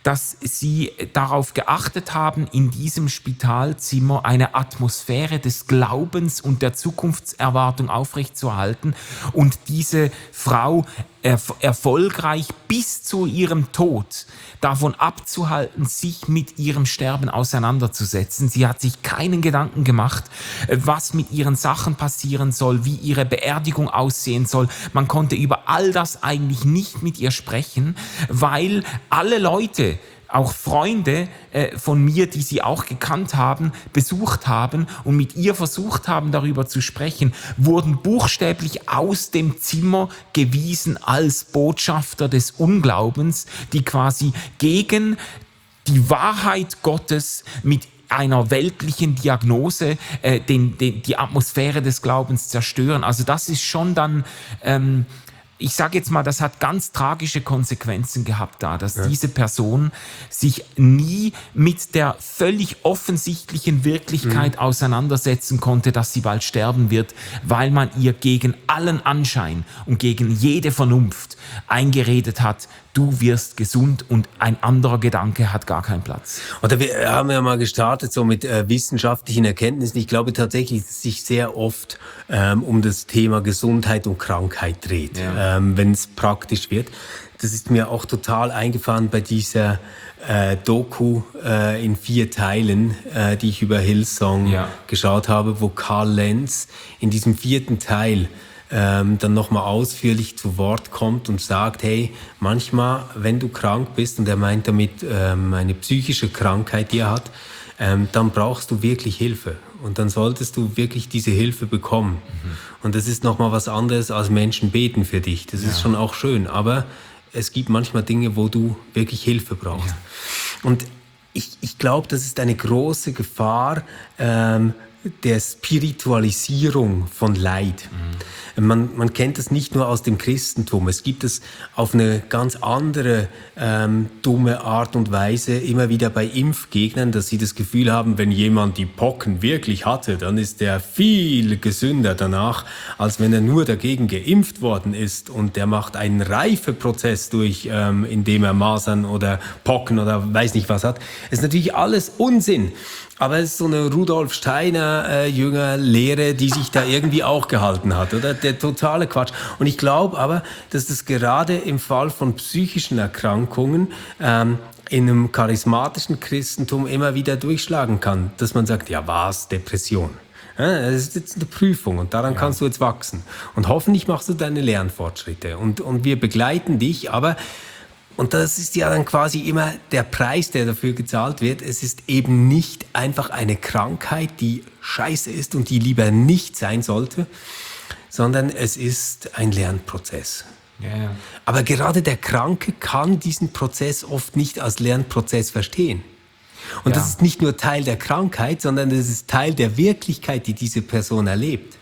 dass sie darauf geachtet haben, in diesem Spitalzimmer eine Atmosphäre des Glaubens und der Zukunftserwartung aufrechtzuerhalten und diese Frau erf- erfolgreich bis zu ihrem Tod davon abzuhalten, sich mit ihrem Sterben auseinanderzusetzen. Sie hat sich keinen Gedanken gemacht, was mit ihren Sachen passieren soll, wie ihre Beerdigung aussehen soll. Man konnte über all das eigentlich nicht mit ihr sprechen, weil alle Leute, auch Freunde äh, von mir, die sie auch gekannt haben, besucht haben und mit ihr versucht haben, darüber zu sprechen, wurden buchstäblich aus dem Zimmer gewiesen als Botschafter des Unglaubens, die quasi gegen die Wahrheit Gottes mit einer weltlichen Diagnose äh, den, den, die Atmosphäre des Glaubens zerstören. Also das ist schon dann... Ähm, Ich sage jetzt mal, das hat ganz tragische Konsequenzen gehabt da, dass ja. diese Person sich nie mit der völlig offensichtlichen Wirklichkeit mhm. auseinandersetzen konnte, dass sie bald sterben wird, weil man ihr gegen allen Anschein und gegen jede Vernunft eingeredet hat, du wirst gesund und ein anderer Gedanke hat gar keinen Platz. Oder wir haben ja mal gestartet so mit äh, wissenschaftlichen Erkenntnissen. Ich glaube tatsächlich, dass es sich sehr oft ähm, um das Thema Gesundheit und Krankheit dreht, ja. ähm, wenn es praktisch wird. Das ist mir auch total eingefahren bei dieser äh, Doku äh, in vier Teilen, äh, die ich über Hillsong ja. geschaut habe, wo Carl Lenz in diesem vierten Teil Ähm, dann nochmal ausführlich zu Wort kommt und sagt, hey, manchmal, wenn du krank bist, und er meint damit ähm, eine psychische Krankheit, die er hat, ähm, dann brauchst du wirklich Hilfe. Und dann solltest du wirklich diese Hilfe bekommen. Mhm. Und das ist nochmal was anderes, als Menschen beten für dich. Das ja. ist schon auch schön. Aber es gibt manchmal Dinge, wo du wirklich Hilfe brauchst. Ja. Und ich, ich glaube, das ist eine große Gefahr, ähm, der Spiritualisierung von Leid. Mhm. Man, man kennt das nicht nur aus dem Christentum. Es gibt es auf eine ganz andere ähm, dumme Art und Weise immer wieder bei Impfgegnern, dass sie das Gefühl haben, wenn jemand die Pocken wirklich hatte, dann ist der viel gesünder danach, als wenn er nur dagegen geimpft worden ist und der macht einen Reifeprozess durch, ähm, indem er Masern oder Pocken oder weiß nicht was hat. Das ist natürlich alles Unsinn. Aber es ist so eine Rudolf Steiner äh, Jünger Lehre, die sich da irgendwie auch gehalten hat, oder? Der totale Quatsch. Und ich glaube aber, dass das gerade im Fall von psychischen Erkrankungen ähm, in einem charismatischen Christentum immer wieder durchschlagen kann, dass man sagt, ja was, Depression. Ja, das ist jetzt eine Prüfung und daran ja. kannst du jetzt wachsen. Und hoffentlich machst du deine Lernfortschritte. Und, und wir begleiten dich, aber... Und das ist ja dann quasi immer der Preis, der dafür gezahlt wird. Es ist eben nicht einfach eine Krankheit, die scheiße ist und die lieber nicht sein sollte, sondern es ist ein Lernprozess. Ja, ja. Aber gerade der Kranke kann diesen Prozess oft nicht als Lernprozess verstehen. Und ja. das ist nicht nur Teil der Krankheit, sondern es ist Teil der Wirklichkeit, die diese Person erlebt.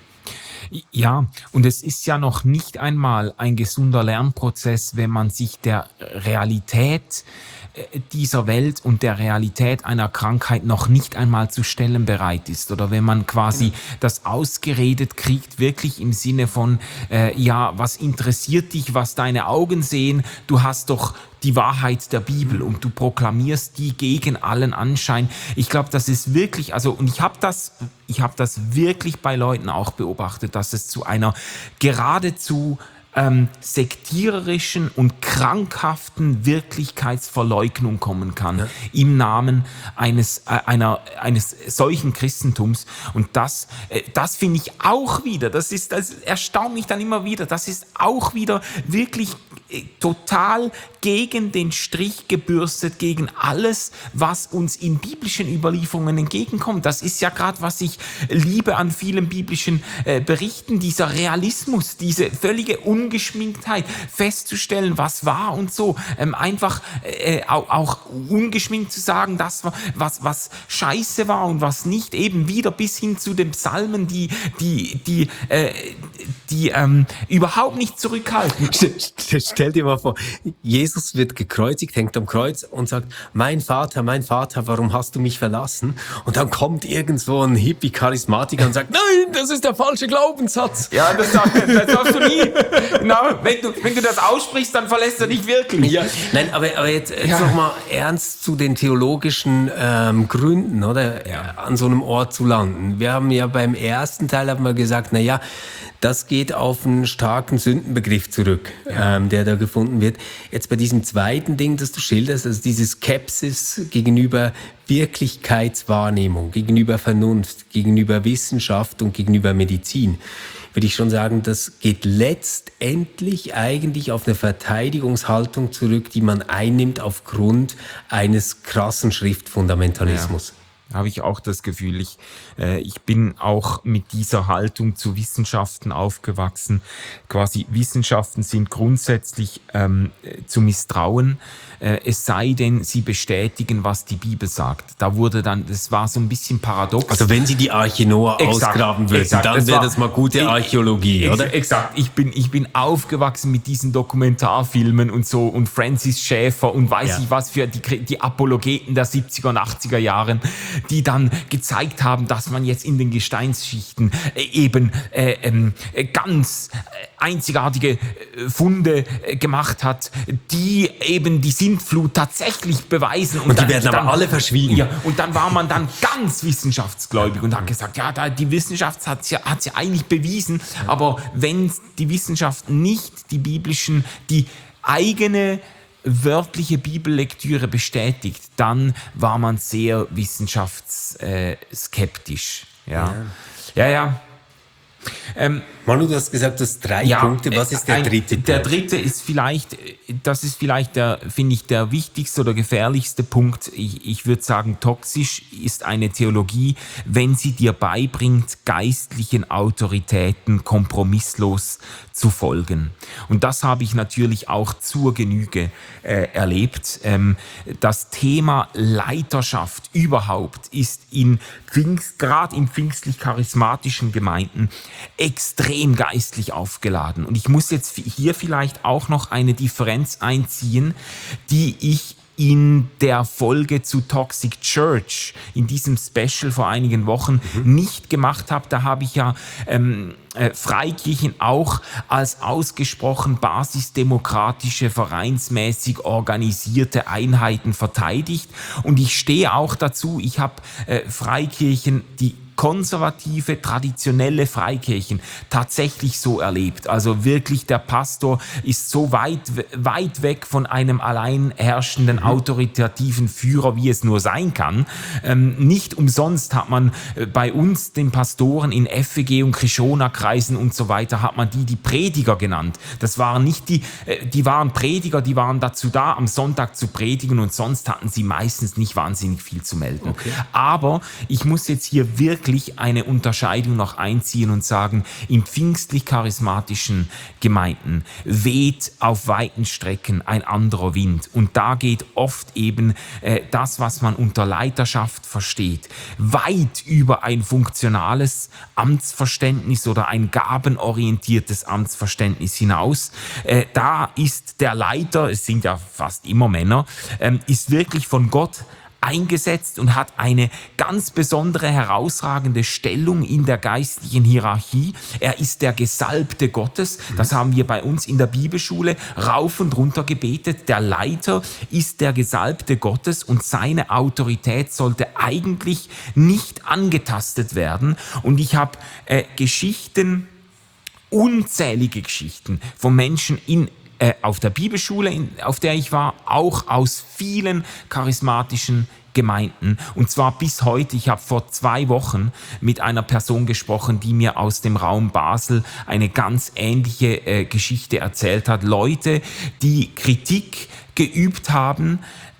Ja, und es ist ja noch nicht einmal ein gesunder Lernprozess, wenn man sich der Realität dieser Welt und der Realität einer Krankheit noch nicht einmal zu stellen bereit ist. Oder wenn man quasi ja. das ausgeredet kriegt, wirklich im Sinne von, äh, ja, was interessiert dich, was deine Augen sehen? Du hast doch die Wahrheit der Bibel und du proklamierst die gegen allen Anschein. Ich glaube, das ist wirklich, also, und ich habe das, ich habe das wirklich bei Leuten auch beobachtet, dass es zu einer geradezu Ähm, sektiererischen und krankhaften Wirklichkeitsverleugnung kommen kann ja. im Namen eines äh, einer eines solchen Christentums. Und das äh, das finde ich auch wieder, das ist das erstaunt mich dann immer wieder, das ist auch wieder wirklich äh, total gegen den Strich gebürstet, gegen alles, was uns in biblischen Überlieferungen entgegenkommt. Das ist ja gerade, was ich liebe an vielen biblischen äh, Berichten, dieser Realismus, diese völlige Ungeschminktheit, festzustellen, was war und so, ähm, einfach äh, auch, auch ungeschminkt zu sagen, das war, was, was scheiße war und was nicht, eben wieder bis hin zu den Psalmen, die, die, die, äh, die ähm, überhaupt nicht zurückhalten. Stell stell dir mal vor, Jesus wird gekreuzigt, hängt am Kreuz und sagt, mein Vater, mein Vater, warum hast du mich verlassen? Und dann kommt irgend so ein Hippie-Charismatiker und sagt, nein, das ist der falsche Glaubenssatz. Ja, das, darf, das darfst du nie. Genau, wenn du, wenn du das aussprichst, dann verlässt er dich wirklich. Ja, nein, aber, aber jetzt, jetzt Ja. noch mal ernst zu den theologischen ähm, Gründen, oder? Ja. An so einem Ort zu landen. Wir haben ja beim ersten Teil haben wir gesagt, na ja, das geht auf einen starken Sündenbegriff zurück, Ja. ähm, der da gefunden wird. Jetzt bei diesem zweiten Ding, das du schilderst, also diese Skepsis gegenüber Wirklichkeitswahrnehmung, gegenüber Vernunft, gegenüber Wissenschaft und gegenüber Medizin, würde ich schon sagen, das geht letztendlich eigentlich auf eine Verteidigungshaltung zurück, die man einnimmt aufgrund eines krassen Schriftfundamentalismus. Habe ich auch das Gefühl, ich, äh, ich bin auch mit dieser Haltung zu Wissenschaften aufgewachsen. Quasi Wissenschaften sind grundsätzlich ähm, zu misstrauen, äh, es sei denn, sie bestätigen, was die Bibel sagt. Da wurde dann, das war so ein bisschen paradox. Also wenn Sie die Arche Noah Exakt, ausgraben würden, exakt. dann Das wäre war- das mal gute Ex- Archäologie, Ex- oder? Exakt. Ich bin, ich bin aufgewachsen mit diesen Dokumentarfilmen und so und Francis Schäfer und weiß Ja. ich was für die, die Apologeten der siebziger und achtziger Jahren, die dann gezeigt haben, dass man jetzt in den Gesteinsschichten äh, eben äh, ähm, äh, ganz äh, einzigartige äh, Funde äh, gemacht hat, die eben die Sintflut tatsächlich beweisen. Und die dann- werden aber dann, alle verschwiegen. Ja, und dann war man dann ganz wissenschaftsgläubig und hat gesagt, ja, da, die Wissenschaft hat ja, hat's ja eigentlich bewiesen, aber wenn die Wissenschaft nicht die biblischen, die eigene wörtliche Bibellektüre bestätigt, dann war man sehr wissenschaftsskeptisch. Ja, ja, ja. Ähm, Manu, du hast gesagt, du hast drei Punkte. Was ist der ein- dritte Der Punkt? dritte ist vielleicht, das ist vielleicht der, finde ich, der wichtigste oder gefährlichste Punkt. Ich, ich würde sagen, toxisch ist eine Theologie, wenn sie dir beibringt, geistlichen Autoritäten kompromisslos zu folgen. Und das habe ich natürlich auch zur Genüge äh, erlebt. Ähm, das Thema Leiterschaft überhaupt ist in Pfingst, gerade in pfingstlich-charismatischen Gemeinden extrem geistlich aufgeladen. Und ich muss jetzt hier vielleicht auch noch eine Differenz einziehen, die ich in der Folge zu Toxic Church, in diesem Special vor einigen Wochen, mhm. nicht gemacht habe. Da habe ich ja ähm, äh, Freikirchen auch als ausgesprochen basisdemokratische, vereinsmäßig organisierte Einheiten verteidigt. Und ich stehe auch dazu, ich habe äh, Freikirchen, die konservative, traditionelle Freikirchen tatsächlich so erlebt. Also wirklich, der Pastor ist so weit, weit weg von einem allein herrschenden, mhm. autoritativen Führer, wie es nur sein kann. Ähm, nicht umsonst hat man äh, bei uns, den Pastoren in F E G und Krishona-Kreisen und so weiter, hat man die die Prediger genannt. Das waren nicht die, äh, die waren Prediger, die waren dazu da, am Sonntag zu predigen und sonst hatten sie meistens nicht wahnsinnig viel zu melden. Okay. Aber ich muss jetzt hier wirklich eine Unterscheidung noch einziehen und sagen, in pfingstlich-charismatischen Gemeinden weht auf weiten Strecken ein anderer Wind. Und da geht oft eben äh, das, was man unter Leiterschaft versteht, weit über ein funktionales Amtsverständnis oder ein gabenorientiertes Amtsverständnis hinaus. Äh, da ist der Leiter, es sind ja fast immer Männer, ähm, ist wirklich von Gott eingesetzt und hat eine ganz besondere, herausragende Stellung in der geistlichen Hierarchie. Er ist der Gesalbte Gottes. Das haben wir bei uns in der Bibelschule rauf und runter gebetet. Der Leiter ist der Gesalbte Gottes und seine Autorität sollte eigentlich nicht angetastet werden. Und ich habe äh, Geschichten, unzählige Geschichten von Menschen in auf der Bibelschule, in, auf der ich war, auch aus vielen charismatischen Gemeinden. Und zwar bis heute. Ich habe vor zwei Wochen mit einer Person gesprochen, die mir aus dem Raum Basel eine ganz ähnliche äh, Geschichte erzählt hat. Leute, die Kritik geübt haben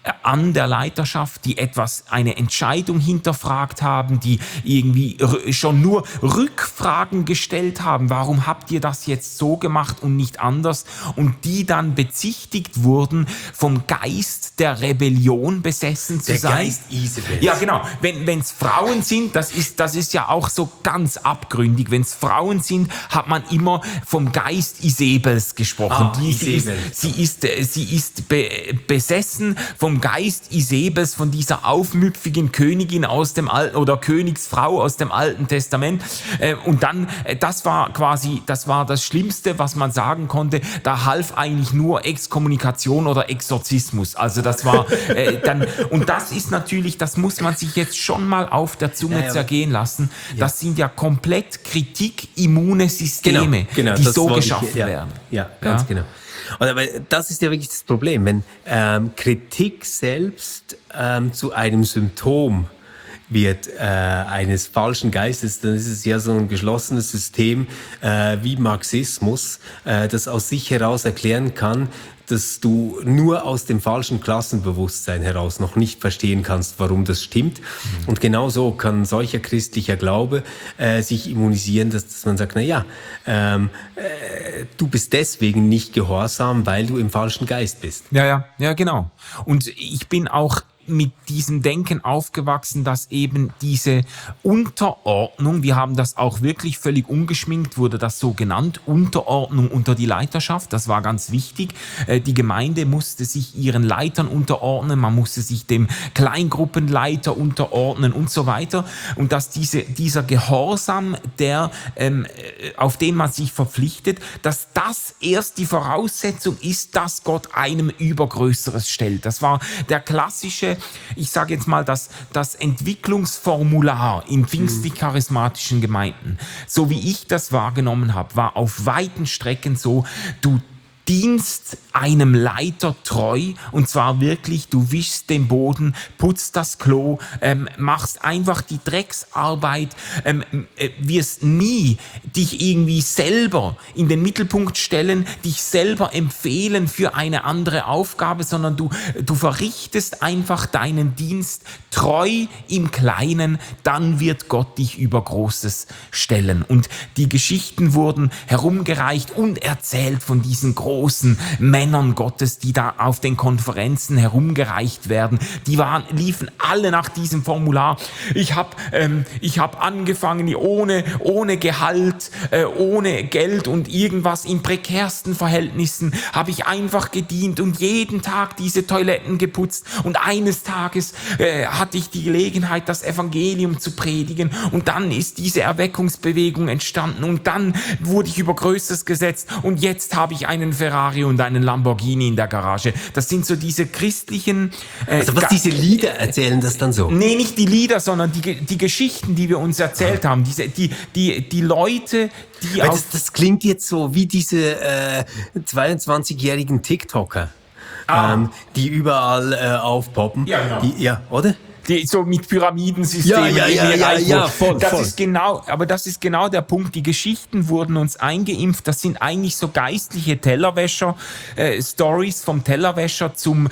an der Leiterschaft, die etwas, eine Entscheidung hinterfragt haben, die irgendwie schon nur Rückfragen gestellt haben. Warum habt ihr das jetzt so gemacht und nicht anders? Und die dann bezichtigt wurden, vom Geist der Rebellion besessen zu der sein. Geist Isabels. Ja, genau. Wenn es Frauen sind, das ist, das ist ja auch so ganz abgründig. Wenn es Frauen sind, hat man immer vom Geist Isabels gesprochen. Ah, die, sie, ist, sie ist, sie ist be, besessen vom Geist Isabels, von dieser aufmüpfigen Königin aus dem Alten oder Königsfrau aus dem Alten Testament. Äh, und dann, äh, das war quasi, das war das Schlimmste, was man sagen konnte. Da half eigentlich nur Exkommunikation oder Exorzismus. Also das war äh, dann, und das ist natürlich, das muss man sich jetzt schon mal auf der Zunge ja, ja. zergehen lassen. Ja. Das sind ja komplett kritikimmune Systeme, genau, genau, die so geschaffen ich, ja, werden. Ja, ganz ja? genau. Und aber das ist ja wirklich das Problem, wenn ähm, Kritik selbst ähm, zu einem Symptom wird äh, eines falschen Geistes, dann ist es ja so ein geschlossenes System äh, wie Marxismus, äh, das aus sich heraus erklären kann, dass du nur aus dem falschen Klassenbewusstsein heraus noch nicht verstehen kannst, warum das stimmt. Mhm. Und genauso kann solcher christlicher Glaube äh, sich immunisieren, dass, dass man sagt, na ja, ähm, äh, du bist deswegen nicht gehorsam, weil du im falschen Geist bist. Ja, ja, ja, genau. Und ich bin auch mit diesem Denken aufgewachsen, dass eben diese Unterordnung, wir haben das auch wirklich völlig ungeschminkt, wurde das so genannt, Unterordnung unter die Leiterschaft, das war ganz wichtig. Die Gemeinde musste sich ihren Leitern unterordnen, man musste sich dem Kleingruppenleiter unterordnen und so weiter. Und dass diese, dieser Gehorsam, der, ähm, auf den man sich verpflichtet, dass das erst die Voraussetzung ist, dass Gott einem Übergrößeres stellt. Das war der klassische, ich sage jetzt mal, das, das Entwicklungsformular in pfingstlich-charismatischen Gemeinden, so wie ich das wahrgenommen habe, war auf weiten Strecken so, du dienst einem Leiter treu, und zwar wirklich, du wischst den Boden, putzt das Klo, ähm, machst einfach die Drecksarbeit, ähm, äh, wirst nie dich irgendwie selber in den Mittelpunkt stellen, dich selber empfehlen für eine andere Aufgabe, sondern du, du verrichtest einfach deinen Dienst treu im Kleinen, dann wird Gott dich über Großes stellen. Und die Geschichten wurden herumgereicht und erzählt von diesen großen großen Männern Gottes, die da auf den Konferenzen herumgereicht werden. Die waren, liefen alle nach diesem Formular. Ich habe ähm, ich hab angefangen ohne, ohne Gehalt, äh, ohne Geld und irgendwas, in prekärsten Verhältnissen habe ich einfach gedient und jeden Tag diese Toiletten geputzt. Und eines Tages äh, hatte ich die Gelegenheit, das Evangelium zu predigen, und dann ist diese Erweckungsbewegung entstanden und dann wurde ich über Größeres gesetzt und jetzt habe ich einen Ferrari und einen Lamborghini in der Garage. Das sind so diese christlichen... Äh, also was diese Lieder erzählen das dann so? Nee, nicht die Lieder, sondern die, die Geschichten, die wir uns erzählt ah. haben. Diese, die, die, die Leute, die... Das, das klingt jetzt so wie diese äh, zweiundzwanzigjährigen TikToker, ah. ähm, die überall äh, aufpoppen. Ja, genau. Die, ja, oder? Die, so mit Pyramidensystemen. Ja, ja, ja, ja, ja, voll, das voll. ist genau, aber das ist genau der Punkt. Die Geschichten wurden uns eingeimpft. Das sind eigentlich so geistliche Tellerwäscher, äh, Stories vom Tellerwäscher zum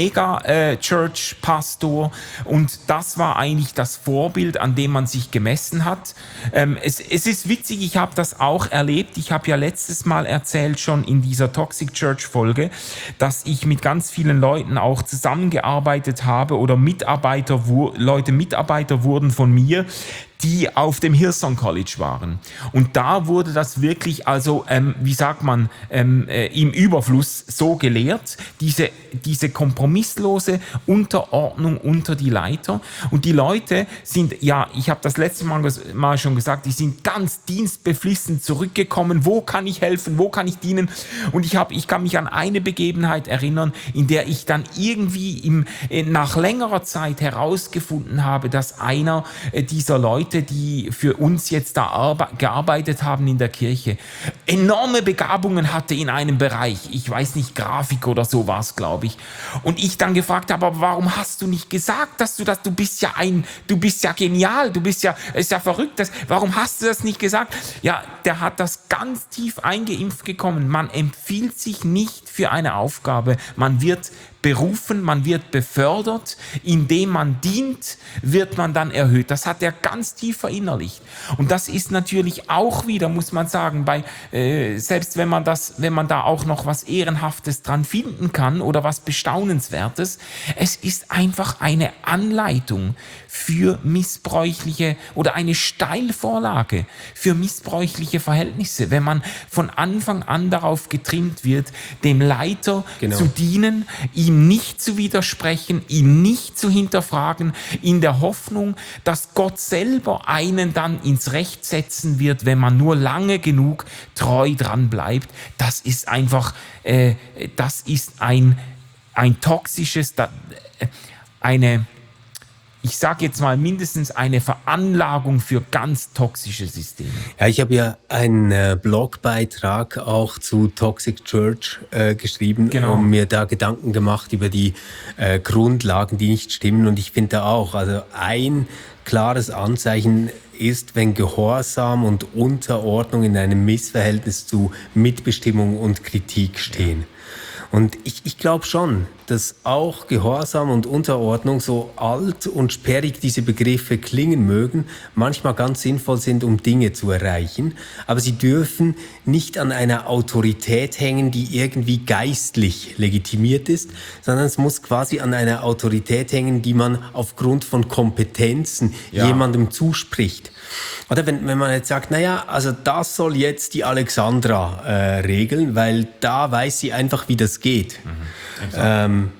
Mega-Church-Pastor. Und das war eigentlich das Vorbild, an dem man sich gemessen hat. Ähm, es, es ist witzig, ich habe das auch erlebt. Ich habe ja letztes Mal erzählt, schon in dieser Toxic Church-Folge, dass ich mit ganz vielen Leuten auch zusammengearbeitet habe oder Mitarbeiter Leute Mitarbeiter wurden von mir, die auf dem Hillsong College waren. Und da wurde das wirklich, also ähm, wie sagt man, ähm, äh, im Überfluss so gelehrt, diese, diese kompromisslose Unterordnung unter die Leiter. Und die Leute sind, ja, ich habe das letzte Mal, mal schon gesagt, die sind ganz dienstbeflissen zurückgekommen. Wo kann ich helfen? Wo kann ich dienen? Und ich, hab, ich kann mich an eine Begebenheit erinnern, in der ich dann irgendwie im, nach längerer Zeit herausgefunden habe, dass einer dieser Leute, Leute, die für uns jetzt da arbe- gearbeitet haben in der Kirche, enorme Begabungen hatte in einem Bereich. Ich weiß nicht, Grafik oder so war es, glaube ich. Und ich dann gefragt habe, aber warum hast du nicht gesagt, dass du das, du bist ja ein, du bist ja genial, du bist ja, ist ja verrückt, das, warum hast du das nicht gesagt? Ja, der hat das ganz tief eingeimpft gekommen. Man empfiehlt sich nicht für eine Aufgabe. Man wird berufen, man wird befördert, indem man dient, wird man dann erhöht. Das hat er ganz tief verinnerlicht. Und das ist natürlich auch wieder, muss man sagen, bei äh, selbst wenn man das, wenn man da auch noch was Ehrenhaftes dran finden kann oder was Bestaunenswertes, es ist einfach eine Anleitung für missbräuchliche oder eine Steilvorlage für missbräuchliche Verhältnisse, wenn man von Anfang an darauf getrimmt wird, dem Leiter Genau. zu dienen, ihm nicht zu widersprechen, ihn nicht zu hinterfragen, in der Hoffnung, dass Gott selber einen dann ins Recht setzen wird, wenn man nur lange genug treu dran bleibt. Das ist einfach, äh, das ist ein, ein toxisches, da, äh, eine, ich sage jetzt mal mindestens eine Veranlagung für ganz toxische Systeme. Ja, ich habe ja einen äh, Blogbeitrag auch zu Toxic Church äh, geschrieben Genau. und mir da Gedanken gemacht über die äh, Grundlagen, die nicht stimmen. Und ich finde da auch, also ein klares Anzeichen ist, wenn Gehorsam und Unterordnung in einem Missverhältnis zu Mitbestimmung und Kritik stehen. Und ich, ich glaube schon, dass auch Gehorsam und Unterordnung, so alt und sperrig diese Begriffe klingen mögen, manchmal ganz sinnvoll sind, um Dinge zu erreichen. Aber sie dürfen nicht an einer Autorität hängen, die irgendwie geistlich legitimiert ist, sondern es muss quasi an einer Autorität hängen, die man aufgrund von Kompetenzen Ja. jemandem zuspricht. Oder wenn, wenn man jetzt sagt, naja, also das soll jetzt die Alexandra äh, regeln, weil da weiß sie einfach, wie das geht. Mhm, ähm,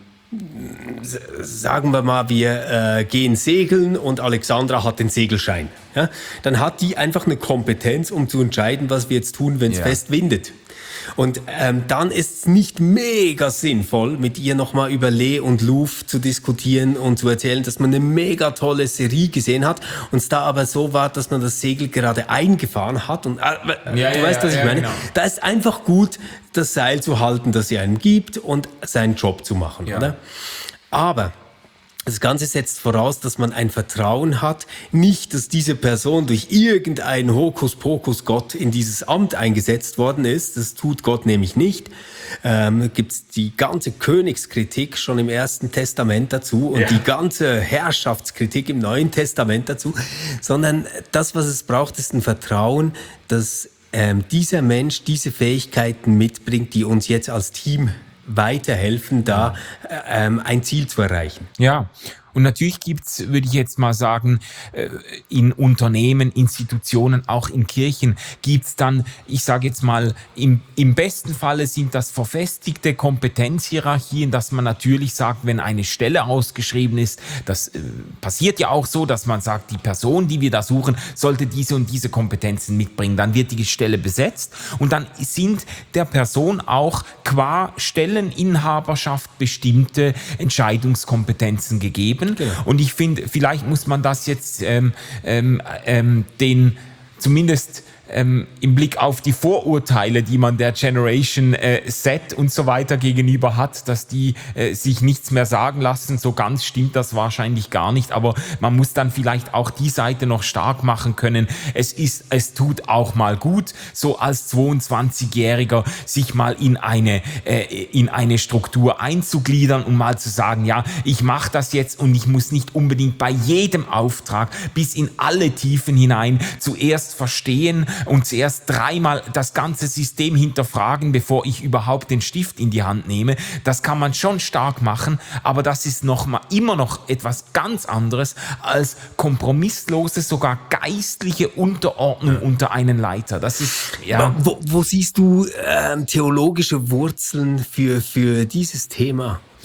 s- sagen wir mal, wir äh, gehen segeln und Alexandra hat den Segelschein. Ja? Dann hat die einfach eine Kompetenz, um zu entscheiden, was wir jetzt tun, wenn es Ja. fest windet. Und ähm, dann ist es nicht mega sinnvoll, mit ihr nochmal über Lee und Louvre zu diskutieren und zu erzählen, dass man eine mega tolle Serie gesehen hat und es da aber so war, dass man das Segel gerade eingefahren hat. Und äh, Ja, du ja, weißt, was ja, ich meine? genau. Da ist einfach gut, das Seil zu halten, das sie einem gibt und seinen Job zu machen, Ja. oder? Aber das Ganze setzt voraus, dass man ein Vertrauen hat, nicht, dass diese Person durch irgendeinen Hokuspokus-Gott in dieses Amt eingesetzt worden ist. Das tut Gott nämlich nicht. Ähm, gibt es die ganze Königskritik schon im Ersten Testament dazu und Ja. die ganze Herrschaftskritik im Neuen Testament dazu, sondern das, was es braucht, ist ein Vertrauen, dass ähm, dieser Mensch diese Fähigkeiten mitbringt, die uns jetzt als Team weiterhelfen, da äh, ähm, ein Ziel zu erreichen. Ja, und natürlich gibt's, würde ich jetzt mal sagen, äh, in Unternehmen, Institutionen, auch in Kirchen gibt's dann, ich sage jetzt mal, im, im besten Falle sind das verfestigte Kompetenzhierarchien, dass man natürlich sagt, wenn eine Stelle ausgeschrieben ist, das äh, passiert ja auch so, dass man sagt, die Person, die wir da suchen, sollte diese und diese Kompetenzen mitbringen. Dann wird die Stelle besetzt und dann sind der Person auch qua Stelleninhaberschaft bestimmte Entscheidungskompetenzen gegeben. Genau. Und ich finde, vielleicht muss man das jetzt ähm, ähm, ähm, den zumindest ähm, im Blick auf die Vorurteile, die man der Generation äh, Z und so weiter gegenüber hat, dass die äh, sich nichts mehr sagen lassen. So ganz stimmt das wahrscheinlich gar nicht, aber man muss dann vielleicht auch die Seite noch stark machen können. Es ist, es tut auch mal gut, so als zweiundzwanzigjähriger sich mal in eine, äh, in eine Struktur einzugliedern und mal zu sagen, ja, ich mache das jetzt und ich muss nicht unbedingt bei jedem Auftrag bis in alle Tiefen hinein zuerst verstehen und zuerst dreimal das ganze System hinterfragen, bevor ich überhaupt den Stift in die Hand nehme. Das kann man schon stark machen, aber das ist noch mal immer noch etwas ganz anderes als kompromisslose, sogar geistliche Unterordnung unter einen Leiter. Das ist, ja. Wo, wo siehst du ähm, theologische Wurzeln für, für dieses Thema?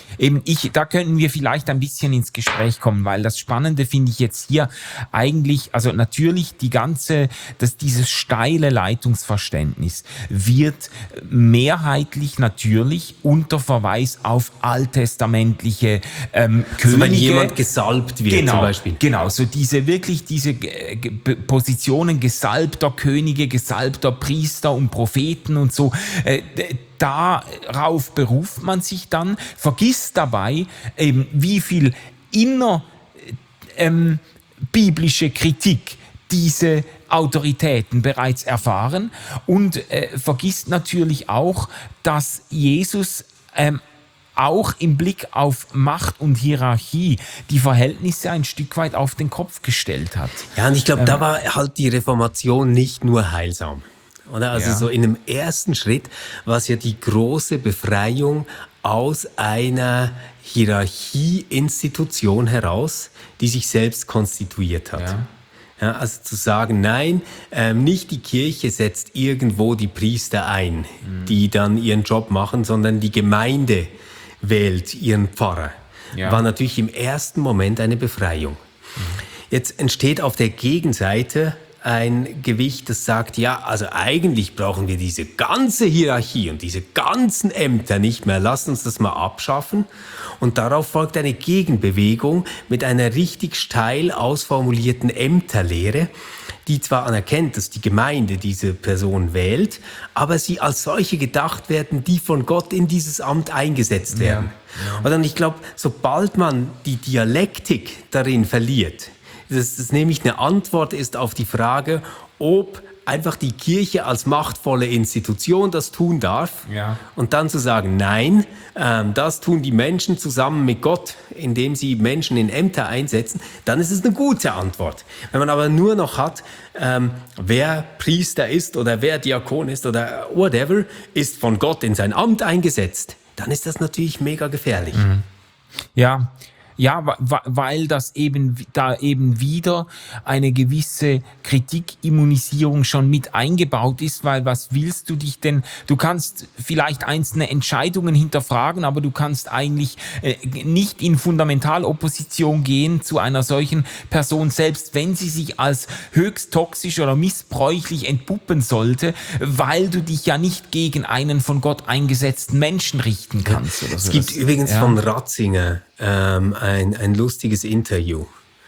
Eben, ich, da könnten wir vielleicht ein bisschen ins Gespräch kommen, weil das Spannende finde ich jetzt hier eigentlich, also natürlich die ganze, dass dieses steile Leitungsverständnis wird mehrheitlich natürlich unter Verweis auf alttestamentliche ähm, Könige. Also wenn jemand gesalbt wird, genau, zum Beispiel. Genau, so diese wirklich diese äh, Positionen gesalbter Könige, gesalbter Priester und Propheten und so, äh, darauf beruft man sich dann, vergisst dabei eben, wie viel inner ähm, biblische Kritik diese Autoritäten bereits erfahren und äh, vergisst natürlich auch, dass Jesus ähm, auch im Blick auf Macht und Hierarchie die Verhältnisse ein Stück weit auf den Kopf gestellt hat. Ja, und ich glaube, Ähm, da war halt die Reformation nicht nur heilsam. Oder? Also Ja. so in einem ersten Schritt war es ja die große Befreiung aus einer Hierarchieinstitution heraus, die sich selbst konstituiert hat. Ja. Ja, also zu sagen, nein, ähm, nicht die Kirche setzt irgendwo die Priester ein, Mhm. die dann ihren Job machen, sondern die Gemeinde wählt ihren Pfarrer. Ja. War natürlich im ersten Moment eine Befreiung. Jetzt entsteht auf der Gegenseite ein Gewicht, das sagt, ja, also eigentlich brauchen wir diese ganze Hierarchie und diese ganzen Ämter nicht mehr. Lass uns das mal abschaffen. Und darauf folgt eine Gegenbewegung mit einer richtig steil ausformulierten Ämterlehre, die zwar anerkennt, dass die Gemeinde diese Person wählt, aber sie als solche gedacht werden, die von Gott in dieses Amt eingesetzt werden. Ja, ja. Und ich glaube, sobald man die Dialektik darin verliert, dass das nämlich eine Antwort ist auf die Frage, ob einfach die Kirche als machtvolle Institution das tun darf. Ja. Und dann zu sagen, nein, ähm, das tun die Menschen zusammen mit Gott, indem sie Menschen in Ämter einsetzen, dann ist es eine gute Antwort. Wenn man aber nur noch hat, ähm, wer Priester ist oder wer Diakon ist oder whatever, ist von Gott in sein Amt eingesetzt, dann ist das natürlich mega gefährlich. Mhm. Ja, ja, wa- wa- weil das eben wi- da eben wieder eine gewisse Kritikimmunisierung schon mit eingebaut ist, weil was willst du dich denn, du kannst vielleicht einzelne Entscheidungen hinterfragen, aber du kannst eigentlich äh, nicht in Fundamentalopposition gehen zu einer solchen Person, selbst wenn sie sich als höchst toxisch oder missbräuchlich entpuppen sollte, weil du dich ja nicht gegen einen von Gott eingesetzten Menschen richten kannst. Oder Es so. gibt Das- übrigens ja. von Ratzinger ähm, ein, ein lustiges Interview.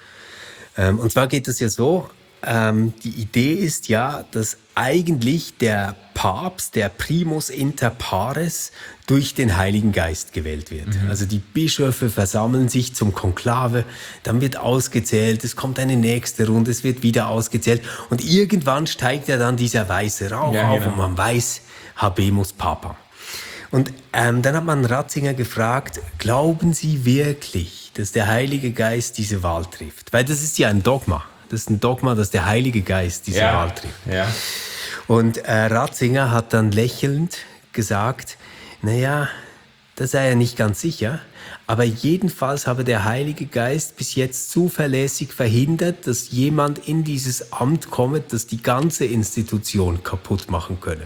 Ähm, und zwar geht es ja so, ähm, die Idee ist ja, dass eigentlich der Papst, der Primus inter pares, durch den Heiligen Geist gewählt wird. Mhm. Also die Bischöfe versammeln sich zum Konklave, dann wird ausgezählt, es kommt eine nächste Runde, es wird wieder ausgezählt und irgendwann steigt ja dann dieser weiße Rauch Ja, auf genau. und man weiß, habemus Papa. Und ähm, dann hat man Ratzinger gefragt, glauben Sie wirklich, dass der Heilige Geist diese Wahl trifft? Weil das ist ja ein Dogma. Das ist ein Dogma, dass der Heilige Geist diese Wahl trifft. Ja. Und äh, Ratzinger hat dann lächelnd gesagt, naja, das sei er nicht ganz sicher, aber jedenfalls habe der Heilige Geist bis jetzt zuverlässig verhindert, dass jemand in dieses Amt kommt, das die ganze Institution kaputt machen könne.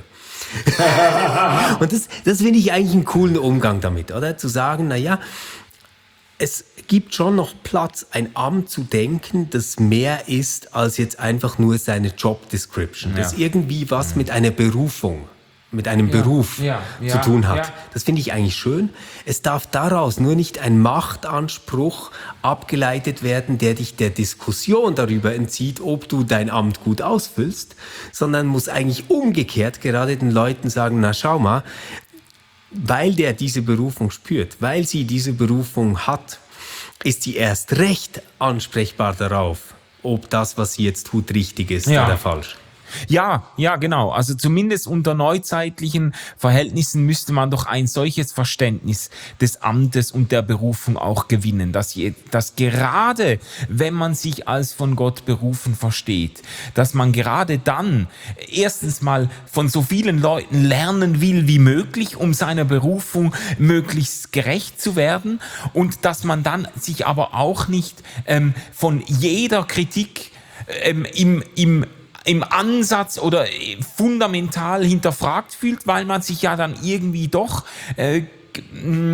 Und das, das finde ich eigentlich einen coolen Umgang damit, oder? Zu sagen, naja, es gibt schon noch Platz, ein Amt zu denken, das mehr ist als jetzt einfach nur seine Job Description, das Ja. irgendwie was mit einer Berufung, mit einem Beruf ja, ja, zu tun hat. ja. Das finde ich eigentlich schön. Es darf daraus nur nicht ein Machtanspruch abgeleitet werden, der dich der Diskussion darüber entzieht, ob du dein Amt gut ausfüllst, sondern muss eigentlich umgekehrt gerade den Leuten sagen, na schau mal, weil der diese Berufung spürt, weil sie diese Berufung hat, ist sie erst recht ansprechbar darauf, ob das, was sie jetzt tut, richtig ist Ja. oder falsch. Ja, ja, genau. Also zumindest unter neuzeitlichen Verhältnissen müsste man doch ein solches Verständnis des Amtes und der Berufung auch gewinnen, dass, je, dass gerade, wenn man sich als von Gott berufen versteht, dass man gerade dann erstens mal von so vielen Leuten lernen will wie möglich, um seiner Berufung möglichst gerecht zu werden und dass man dann sich aber auch nicht ähm, von jeder Kritik ähm, im, im im Ansatz oder fundamental hinterfragt fühlt, weil man sich ja dann irgendwie doch äh,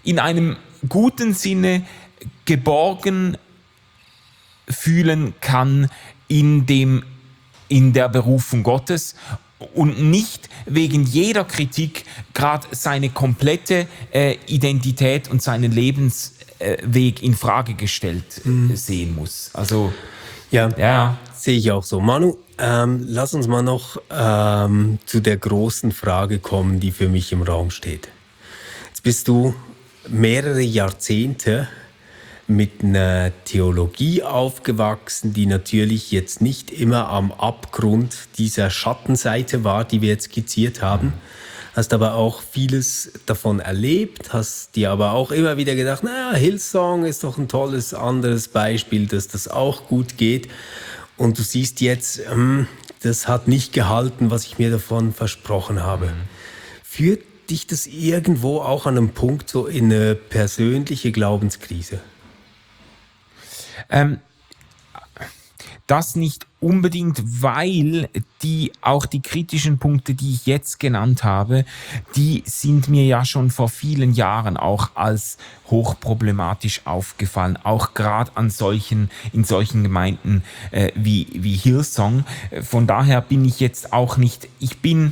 in einem guten Sinne geborgen fühlen kann in dem, in der Berufung Gottes und nicht wegen jeder Kritik gerade seine komplette äh, Identität und seinen Lebensweg in Frage gestellt mhm. sehen muss. Also ja, ja, sehe ich auch so. Manu, ähm, lass uns mal noch ähm, zu der großen Frage kommen, die für mich im Raum steht. Jetzt bist du mehrere Jahrzehnte mit einer Theologie aufgewachsen, die natürlich jetzt nicht immer am Abgrund dieser Schattenseite war, die wir jetzt skizziert haben. Hast aber auch vieles davon erlebt, hast dir aber auch immer wieder gedacht, naja, Hillsong ist doch ein tolles anderes Beispiel, dass das auch gut geht. Und du siehst jetzt, hm, das hat nicht gehalten, was ich mir davon versprochen habe. Mhm. Führt dich das irgendwo auch an einem Punkt so in eine persönliche Glaubenskrise? Ähm, das nicht unbedingt, weil die, auch die kritischen Punkte, die ich jetzt genannt habe, die sind mir ja schon vor vielen Jahren auch als hochproblematisch aufgefallen, auch gerade an solchen, in solchen Gemeinden äh, wie, wie Hillsong. Von daher bin ich jetzt auch nicht, ich bin,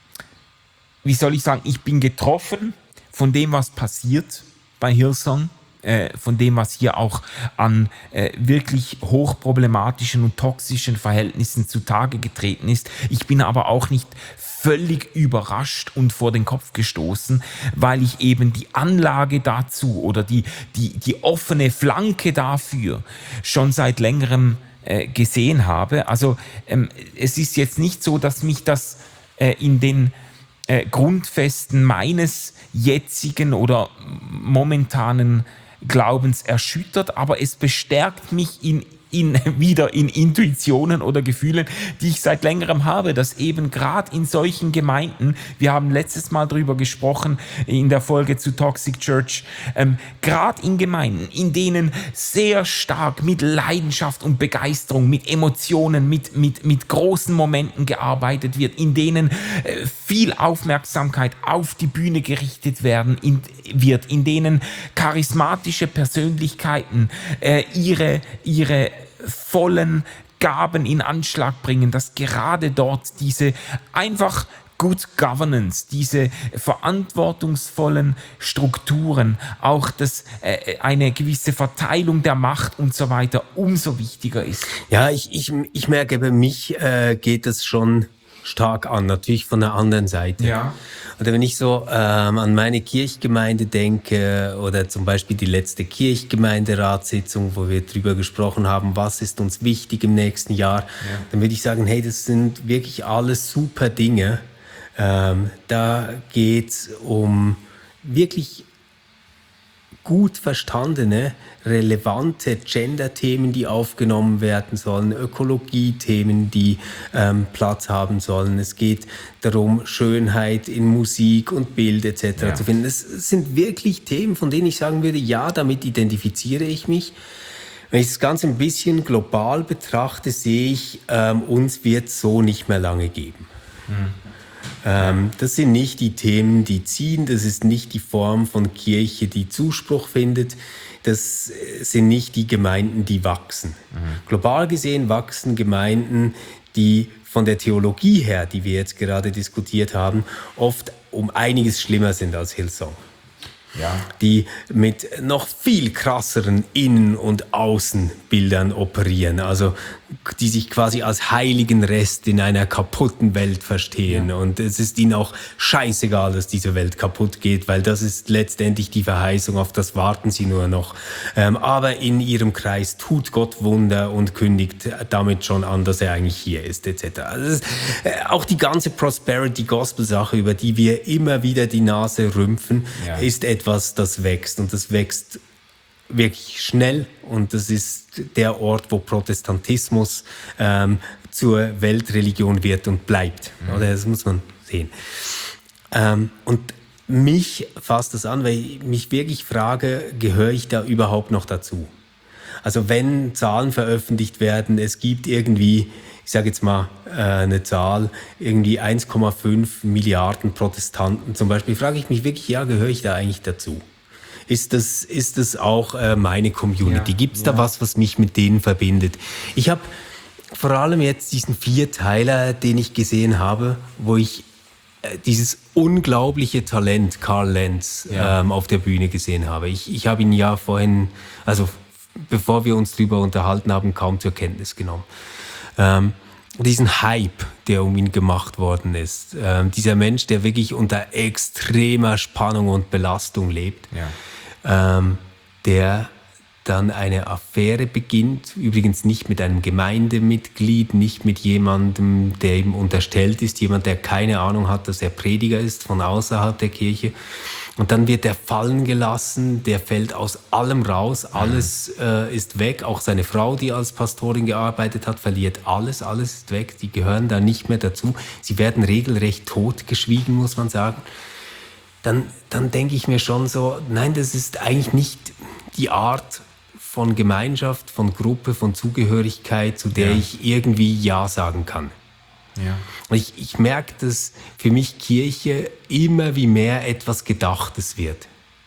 wie soll ich sagen, ich bin getroffen von dem, was passiert bei Hillsong. Von dem, was hier auch an äh, wirklich hochproblematischen und toxischen Verhältnissen zutage getreten ist. Ich bin aber auch nicht völlig überrascht und vor den Kopf gestoßen, weil ich eben die Anlage dazu oder die, die, die offene Flanke dafür schon seit längerem äh, gesehen habe. Also ähm, es ist jetzt nicht so, dass mich das äh, in den äh, Grundfesten meines jetzigen oder momentanen Glaubens erschüttert, aber es bestärkt mich in, in, wieder in Intuitionen oder Gefühlen, die ich seit längerem habe, dass eben gerade in solchen Gemeinden, wir haben letztes Mal drüber gesprochen in der Folge zu Toxic Church, ähm, gerade in Gemeinden, in denen sehr stark mit Leidenschaft und Begeisterung, mit Emotionen, mit, mit, mit großen Momenten gearbeitet wird, in denen äh, viel Aufmerksamkeit auf die Bühne gerichtet werden in, wird, in denen charismatische Persönlichkeiten äh, ihre, ihre vollen Gaben in Anschlag bringen, dass gerade dort diese einfach Good Governance, diese verantwortungsvollen Strukturen, auch das, äh, eine gewisse Verteilung der Macht und so weiter umso wichtiger ist. Ja, ich, ich, ich merke, bei mich äh, geht das schon stark an, natürlich von der anderen Seite. Ja. Oder wenn ich so ähm, an meine Kirchgemeinde denke oder zum Beispiel die letzte Kirchgemeinderatssitzung, wo wir drüber gesprochen haben, was ist uns wichtig im nächsten Jahr, ja. dann würde ich sagen, hey, das sind wirklich alles super Dinge. Ähm, da geht's um wirklich gut verstandene, relevante Gender-Themen, die aufgenommen werden sollen, Ökologie-Themen, die ähm, Platz haben sollen. Es geht darum, Schönheit in Musik und Bild et cetera ja. zu finden. Das sind wirklich Themen, von denen ich sagen würde, ja, damit identifiziere ich mich. Wenn ich das Ganze ein bisschen global betrachte, sehe ich, ähm, uns wird es so nicht mehr lange geben. Mhm. Ähm, das sind nicht die Themen, die ziehen, das ist nicht die Form von Kirche, die Zuspruch findet, das sind nicht die Gemeinden, die wachsen. Mhm. Global gesehen wachsen Gemeinden, die von der Theologie her, die wir jetzt gerade diskutiert haben, oft um einiges schlimmer sind als Hillsong. Ja. Die mit noch viel krasseren Innen- und Außenbildern operieren, also die sich quasi als heiligen Rest in einer kaputten Welt verstehen. Ja. Und es ist ihnen auch scheißegal, dass diese Welt kaputt geht, weil das ist letztendlich die Verheißung, auf das warten sie nur noch. Ähm, aber in ihrem Kreis tut Gott Wunder und kündigt damit schon an, dass er eigentlich hier ist, et cetera. Also das ist, äh, auch die ganze Prosperity-Gospel-Sache, über die wir immer wieder die Nase rümpfen, ja. ist etwas, das wächst. Und das wächst wirklich schnell, und das ist der Ort, wo Protestantismus ähm, zur Weltreligion wird und bleibt. Mhm. Oder? Das muss man sehen. Ähm, und mich fasst das an, weil ich mich wirklich frage, gehöre ich da überhaupt noch dazu? Also wenn Zahlen veröffentlicht werden, es gibt irgendwie, ich sage jetzt mal äh, eine Zahl, irgendwie eins Komma fünf Milliarden Protestanten zum Beispiel, frage ich mich wirklich, ja, gehöre ich da eigentlich dazu? ist das, ist das auch äh, meine Community? Ja, Gibt es ja. da was, was mich mit denen verbindet? Ich habe vor allem jetzt diesen Vierteiler, den ich gesehen habe, wo ich äh, dieses unglaubliche Talent Carl Lenz Ja. ähm, auf der Bühne gesehen habe. Ich, ich habe ihn ja vorhin, also bevor wir uns darüber unterhalten haben, kaum zur Kenntnis genommen. Ähm, diesen Hype, der um ihn gemacht worden ist. Ähm, dieser Mensch, der wirklich unter extremer Spannung und Belastung lebt, Ja. ähm, der dann eine Affäre beginnt, übrigens nicht mit einem Gemeindemitglied, nicht mit jemandem, der ihm unterstellt ist, jemand, der keine Ahnung hat, dass er Prediger ist von außerhalb der Kirche. Und dann wird er fallen gelassen, der fällt aus allem raus, alles äh, ist weg, auch seine Frau, die als Pastorin gearbeitet hat, verliert alles, alles ist weg, die gehören da nicht mehr dazu. Sie werden regelrecht totgeschwiegen, muss man sagen. Dann, dann denke ich mir schon so, nein, das ist eigentlich nicht die Art von Gemeinschaft, von Gruppe, von Zugehörigkeit, zu der Ja. ich irgendwie Ja sagen kann. Ja. Ich, ich merke, dass für mich Kirche immer wie mehr etwas Gedachtes wird.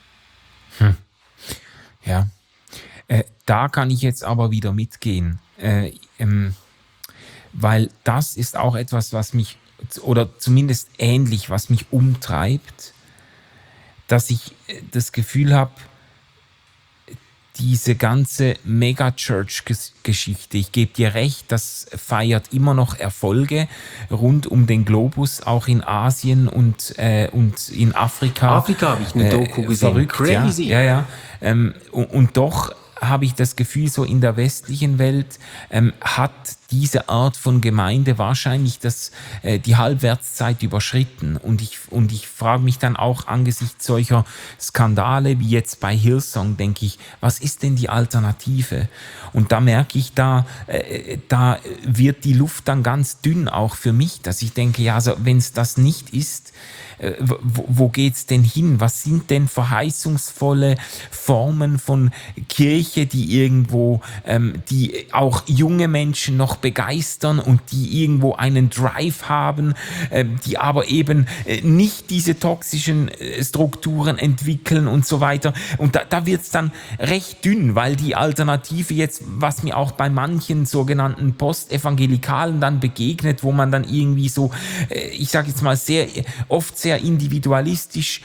Ja, äh, da kann ich jetzt aber wieder mitgehen, äh, ähm, weil das ist auch etwas, was mich, oder zumindest ähnlich, was mich umtreibt, dass ich äh, das Gefühl habe, diese ganze Megachurch-Geschichte, ich gebe dir recht, das feiert immer noch Erfolge rund um den Globus, auch in Asien und, äh, und in Afrika. Afrika habe ich eine Doku gesehen. Verrückt, Crazy. Ja, ja, ja. Ähm, und, und doch habe ich das Gefühl, so in der westlichen Welt ähm, hat diese Art von Gemeinde wahrscheinlich das, äh, die Halbwertszeit überschritten. Und ich, und ich frage mich dann auch angesichts solcher Skandale wie jetzt bei Hillsong, denke ich, was ist denn die Alternative? Und da merke ich, da, äh, da wird die Luft dann ganz dünn, auch für mich, dass ich denke, ja, also wenn es das nicht ist, äh, wo, wo geht's denn hin? Was sind denn verheißungsvolle Formen von Kirche, die irgendwo, ähm, die auch junge Menschen noch begeistern und die irgendwo einen Drive haben, äh, die aber eben äh, nicht diese toxischen äh, Strukturen entwickeln und so weiter. Und da, da wird's dann recht dünn, weil die Alternative jetzt, was mir auch bei manchen sogenannten Postevangelikalen dann begegnet, wo man dann irgendwie so, äh, ich sage jetzt mal sehr, oft sehr individualistisch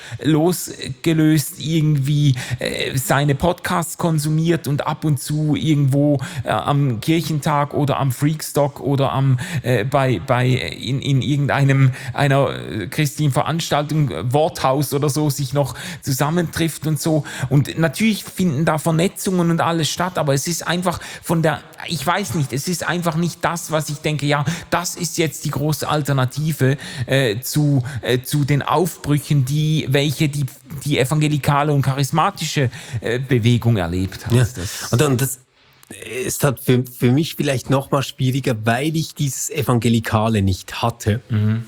losgelöst irgendwie äh, seine Podcasts konsumiert und ab und zu irgendwo äh, am Kirchentag oder am Freakstock oder am äh, bei bei in, in irgendeinem einer äh, christlichen Veranstaltung, äh, Worthaus oder so, sich noch zusammentrifft und so. Und natürlich finden da Vernetzungen und alles statt, aber es ist einfach von der, ich weiß nicht, es ist einfach nicht das, was ich denke, ja, das ist jetzt die große Alternative äh, zu äh, zu den Aufbrüchen, die welche die die evangelikale und charismatische äh, Bewegung erlebt hat. Ja. Das, Und dann das ist halt für, für mich vielleicht noch mal schwieriger, weil ich dieses Evangelikale nicht hatte, mhm.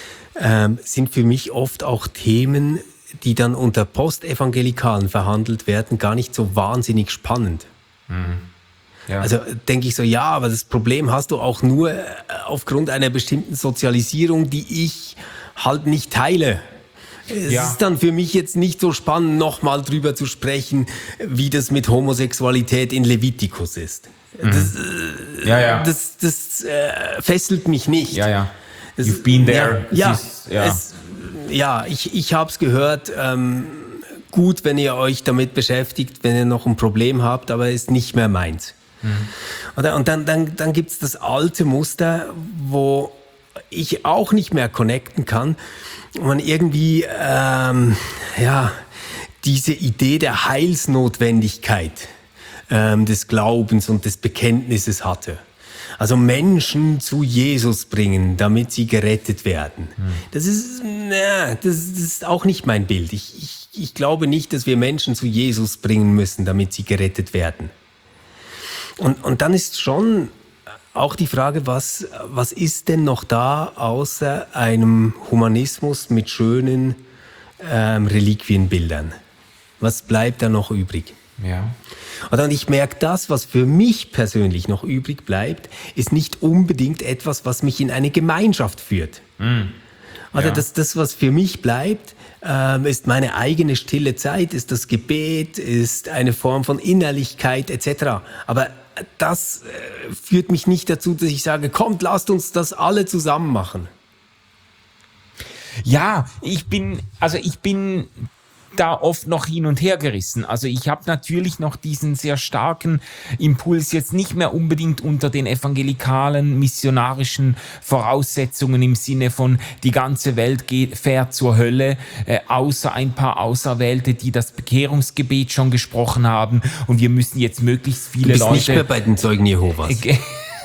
ähm, sind für mich oft auch Themen, die dann unter Postevangelikalen verhandelt werden, gar nicht so wahnsinnig spannend. Mhm. Ja. Also denke ich so, ja, aber das Problem hast du auch nur aufgrund einer bestimmten Sozialisierung, die ich halt nicht teile. Es Ja. ist dann für mich jetzt nicht so spannend, nochmal drüber zu sprechen, wie das mit Homosexualität in Levitikus ist. Das, äh, ja, ja. das, das äh, fesselt mich nicht. ja, ja. Das, You've been there. Ja, ja, Es ist, ja. Es, ja ich, ich habe es gehört. Ähm, gut, wenn ihr euch damit beschäftigt, wenn ihr noch ein Problem habt, aber ist nicht mehr meins. Mhm. Oder, und dann, dann, dann gibt es das alte Muster, wo ich auch nicht mehr connecten kann. Und man irgendwie, ähm, ja, diese Idee der Heilsnotwendigkeit ähm, des Glaubens und des Bekenntnisses hatte. Also Menschen zu Jesus bringen, damit sie gerettet werden. Hm. Das ist, na, das, das ist auch nicht mein Bild. Ich, ich, ich glaube nicht, dass wir Menschen zu Jesus bringen müssen, damit sie gerettet werden. Und, und dann ist schon auch die Frage, was, was ist denn noch da außer einem Humanismus mit schönen ähm, Reliquienbildern? Was bleibt da noch übrig? Ja. Und ich merke, das, was für mich persönlich noch übrig bleibt, ist nicht unbedingt etwas, was mich in eine Gemeinschaft führt. Mm. Oder Ja. das, das, was für mich bleibt, ähm, ist meine eigene stille Zeit, ist das Gebet, ist eine Form von Innerlichkeit et cetera. Aber das äh, führt mich nicht dazu, dass ich sage, kommt, lasst uns das alle zusammen machen. Ja, ich bin, also ich bin da oft noch hin und her gerissen. Also ich habe natürlich noch diesen sehr starken Impuls, jetzt nicht mehr unbedingt unter den evangelikalen, missionarischen Voraussetzungen im Sinne von die ganze Welt geht, fährt zur Hölle, äh, außer ein paar Auserwählte, die das Bekehrungsgebet schon gesprochen haben und wir müssen jetzt möglichst viele du bist Leute... nicht mehr bei den Zeugen Jehovas. Äh,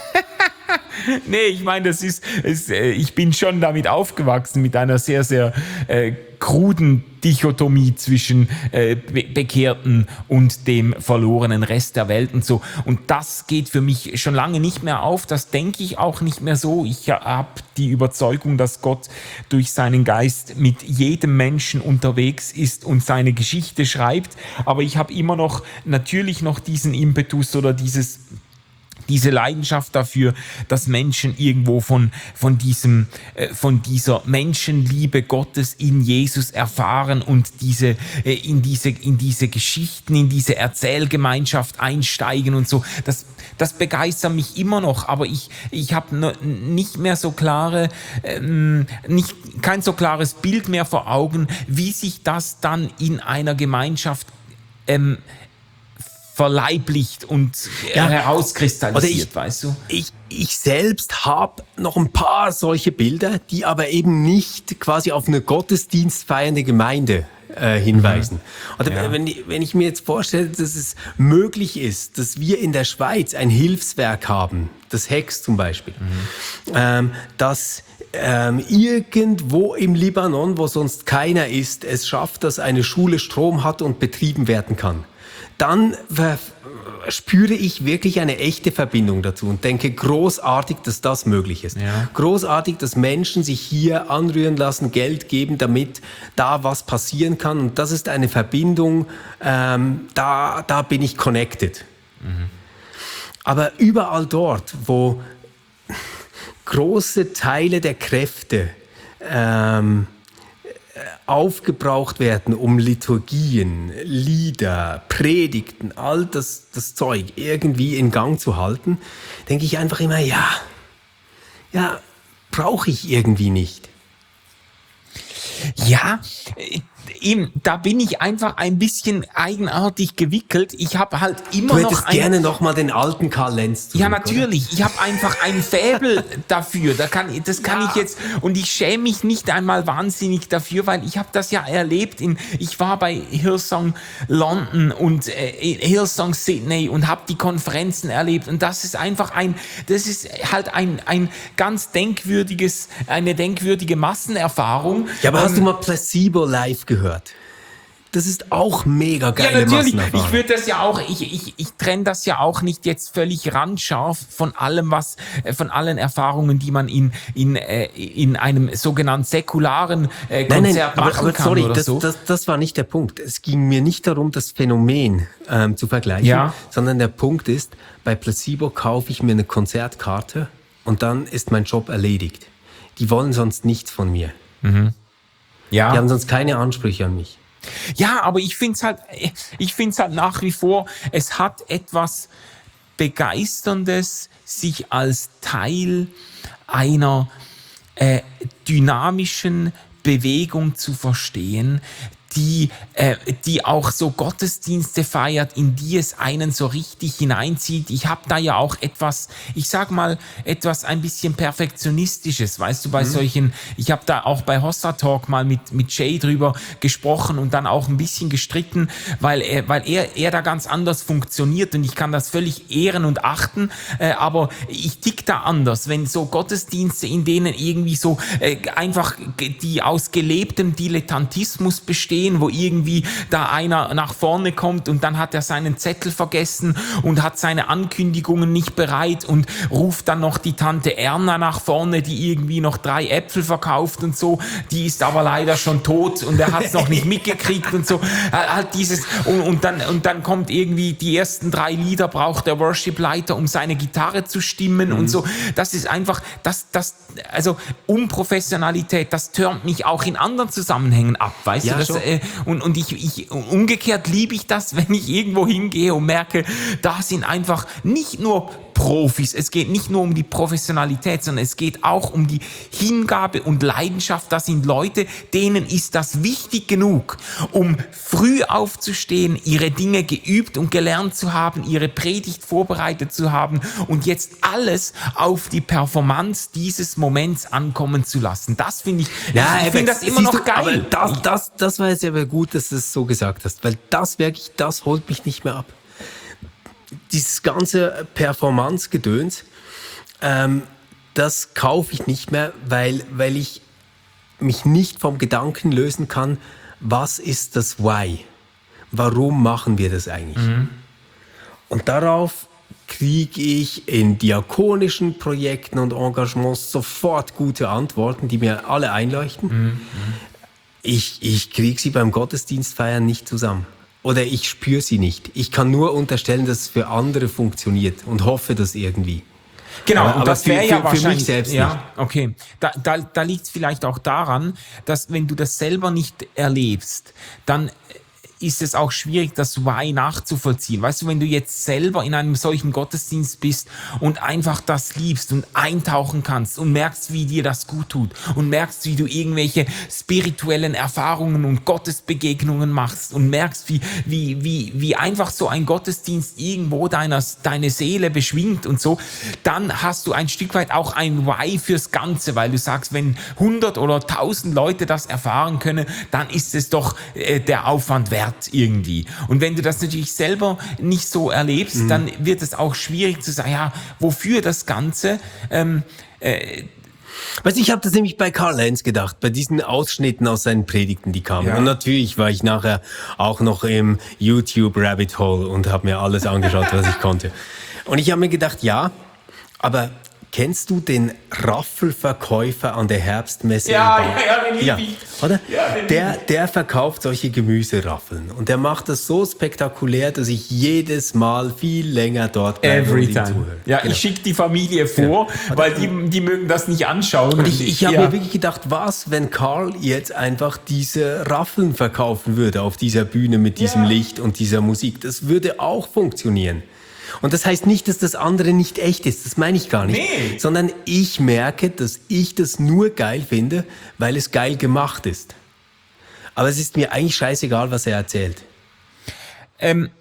Nee, ich meine, das ist, ist äh, ich bin schon damit aufgewachsen, mit einer sehr, sehr äh, kruden Dichotomie zwischen äh, Be- Bekehrten und dem verlorenen Rest der Welt und so. Und das geht für mich schon lange nicht mehr auf. Das denke ich auch nicht mehr so. Ich habe die Überzeugung, dass Gott durch seinen Geist mit jedem Menschen unterwegs ist und seine Geschichte schreibt. Aber ich habe immer noch, natürlich noch diesen Impetus oder dieses diese Leidenschaft dafür, dass Menschen irgendwo von, von diesem, äh, von dieser Menschenliebe Gottes in Jesus erfahren und diese, äh, in diese, in diese Geschichten, in diese Erzählgemeinschaft einsteigen und so. Das, das begeistert mich immer noch, aber ich, ich habe nicht mehr so klare, ähm, nicht, kein so klares Bild mehr vor Augen, wie sich das dann in einer Gemeinschaft ähm, verleiblicht und Ja, herauskristallisiert, ich, weißt du? Ich, ich selbst habe noch ein paar solche Bilder, die aber eben nicht quasi auf eine gottesdienstfeiernde Gemeinde äh, hinweisen. Mhm. Oder Ja. wenn, ich- wenn ich mir jetzt vorstelle, dass es möglich ist, dass wir in der Schweiz ein Hilfswerk haben, das Hex zum Beispiel, mhm. ähm, dass ähm, irgendwo im Libanon, wo sonst keiner ist, es schafft, dass eine Schule Strom hat und betrieben werden kann, dann ver- spüre ich wirklich eine echte Verbindung dazu und denke, großartig, dass das möglich ist. Ja. Großartig, dass Menschen sich hier anrühren lassen, Geld geben, damit da was passieren kann. Und das ist eine Verbindung, ähm, da, da bin ich connected. Mhm. Aber überall dort, wo große Teile der Kräfte ähm, aufgebraucht werden, um Liturgien, Lieder, Predigten, all das, das Zeug irgendwie in Gang zu halten, denke ich einfach immer, ja, ja, brauche ich irgendwie nicht. Ja, äh, eben, da bin ich einfach ein bisschen eigenartig gewickelt. Ich habe halt immer Du noch hättest ein... gerne nochmal den alten Karl Lenz zurück, Ja, natürlich. Ich habe einfach ein Faible dafür. Da kann, das kann Ja. ich jetzt... Und ich schäme mich nicht einmal wahnsinnig dafür, weil ich habe das ja erlebt. In, ich war bei Hillsong London und äh, Hillsong Sydney und habe die Konferenzen erlebt. Und das ist einfach ein... Das ist halt ein, ein ganz denkwürdiges... Eine denkwürdige Massenerfahrung. Ja, aber hast Ähm, du mal Placebo live gehört? Das ist auch mega Ja, geile natürlich. Massenerfahrung. Ich würde das ja auch, ich, ich, ich trenne das ja auch nicht jetzt völlig randscharf von allem, was, äh, von allen Erfahrungen, die man in, in, äh, in einem sogenannten säkularen äh, Konzert Nein, nein, aber, machen aber kann sorry, oder das, so. das, das war nicht der Punkt. Es ging mir nicht darum, das Phänomen ähm, zu vergleichen, Ja. sondern der Punkt ist, bei Placebo kaufe ich mir eine Konzertkarte und dann ist mein Job erledigt. Die wollen sonst nichts von mir. ja. Die haben sonst keine Ansprüche an mich. Ja, aber ich finde es halt, ich finde es halt nach wie vor, es hat etwas Begeisterndes, sich als Teil einer äh, dynamischen Bewegung zu verstehen, die, äh, die auch so Gottesdienste feiert, in die es einen so richtig hineinzieht. Ich habe da ja auch etwas, ich sag mal, etwas ein bisschen Perfektionistisches, weißt du, bei mhm. solchen, ich habe da auch bei Hossa Talk mal mit, mit Jay drüber gesprochen und dann auch ein bisschen gestritten, weil er, weil er, er da ganz anders funktioniert und ich kann das völlig ehren und achten, äh, aber ich tick da anders, wenn so Gottesdienste, in denen irgendwie so äh, einfach die aus gelebtem Dilettantismus bestehen, sehen, wo irgendwie da einer nach vorne kommt und dann hat er seinen Zettel vergessen und hat seine Ankündigungen nicht bereit und ruft dann noch die Tante Erna nach vorne, die irgendwie noch drei Äpfel verkauft und so, die ist aber leider schon tot und er hat es noch nicht mitgekriegt und so. Halt dieses, und, und, dann, und dann kommt irgendwie die ersten drei Lieder, braucht der Worship-Leiter, um seine Gitarre zu stimmen mhm. und so. Das ist einfach, das, das, also Unprofessionalität, das türmt mich auch in anderen Zusammenhängen ab, weißt ja, du? Das, äh, und und ich, ich, umgekehrt liebe ich das, wenn ich irgendwo hingehe und merke, da sind einfach nicht nur Profis, es geht nicht nur um die Professionalität, sondern es geht auch um die Hingabe und Leidenschaft. Das sind Leute, denen ist das wichtig genug, um früh aufzustehen, ihre Dinge geübt und gelernt zu haben, ihre Predigt vorbereitet zu haben und jetzt alles auf die Performance dieses Moments ankommen zu lassen. Das finde ich, ja, ich finde das immer noch du, geil. Aber das, das, das war jetzt aber gut, dass du es so gesagt hast, weil das wirklich, das holt mich nicht mehr ab. Dieses ganze Performance-Gedöns, ähm, das kaufe ich nicht mehr, weil, weil ich mich nicht vom Gedanken lösen kann, was ist das Why? Warum machen wir das eigentlich? Mhm. Und darauf kriege ich in diakonischen Projekten und Engagements sofort gute Antworten, die mir alle einleuchten. Mhm. Ich, ich kriege sie beim Gottesdienstfeiern nicht zusammen. Oder ich spüre sie nicht. Ich kann nur unterstellen, dass es für andere funktioniert und hoffe das irgendwie. Genau, aber, und das wäre ja wahrscheinlich, für mich selbst ja, nicht. Okay, da, da, da liegt es vielleicht auch daran, dass wenn du das selber nicht erlebst, dann ist es auch schwierig, das Why nachzuvollziehen. Weißt du, wenn du jetzt selber in einem solchen Gottesdienst bist und einfach das liebst und eintauchen kannst und merkst, wie dir das gut tut und merkst, wie du irgendwelche spirituellen Erfahrungen und Gottesbegegnungen machst und merkst, wie, wie, wie, wie einfach so ein Gottesdienst irgendwo deiner, deine Seele beschwingt und so, dann hast du ein Stück weit auch ein Why fürs Ganze, weil du sagst, wenn hundert oder tausend Leute das erfahren können, dann ist es doch äh, der Aufwand wert irgendwie. Und wenn du das natürlich selber nicht so erlebst, mhm. dann wird es auch schwierig zu sagen, ja, wofür das Ganze? Ähm, äh, Weißt du, ich habe das nämlich bei Carl Lenz gedacht, bei diesen Ausschnitten aus seinen Predigten, die kamen. Ja. Und natürlich war ich nachher auch noch im YouTube-Rabbit Hole und habe mir alles angeschaut, was ich konnte. Und ich habe mir gedacht, ja, aber kennst du den Raffelverkäufer an der Herbstmesse? Ja, ja, ja, den ja, lieb ich. oder? Ja, den der, lieb ich. der verkauft solche Gemüseraffeln. Und der macht das so spektakulär, dass ich jedes Mal viel länger dort bleibe Every und ihm time. zuhöre. Ja, genau. Ich schicke die Familie vor, ja. weil die, die mögen das nicht anschauen. Und ich, ich habe ja. mir wirklich gedacht, was, wenn Carl jetzt einfach diese Raffeln verkaufen würde auf dieser Bühne mit diesem ja. Licht und dieser Musik. Das würde auch funktionieren. Und das heißt nicht, dass das andere nicht echt ist, das meine ich gar nicht, nee. sondern ich merke, dass ich das nur geil finde, weil es geil gemacht ist. Aber es ist mir eigentlich scheißegal, was er erzählt. Ähm,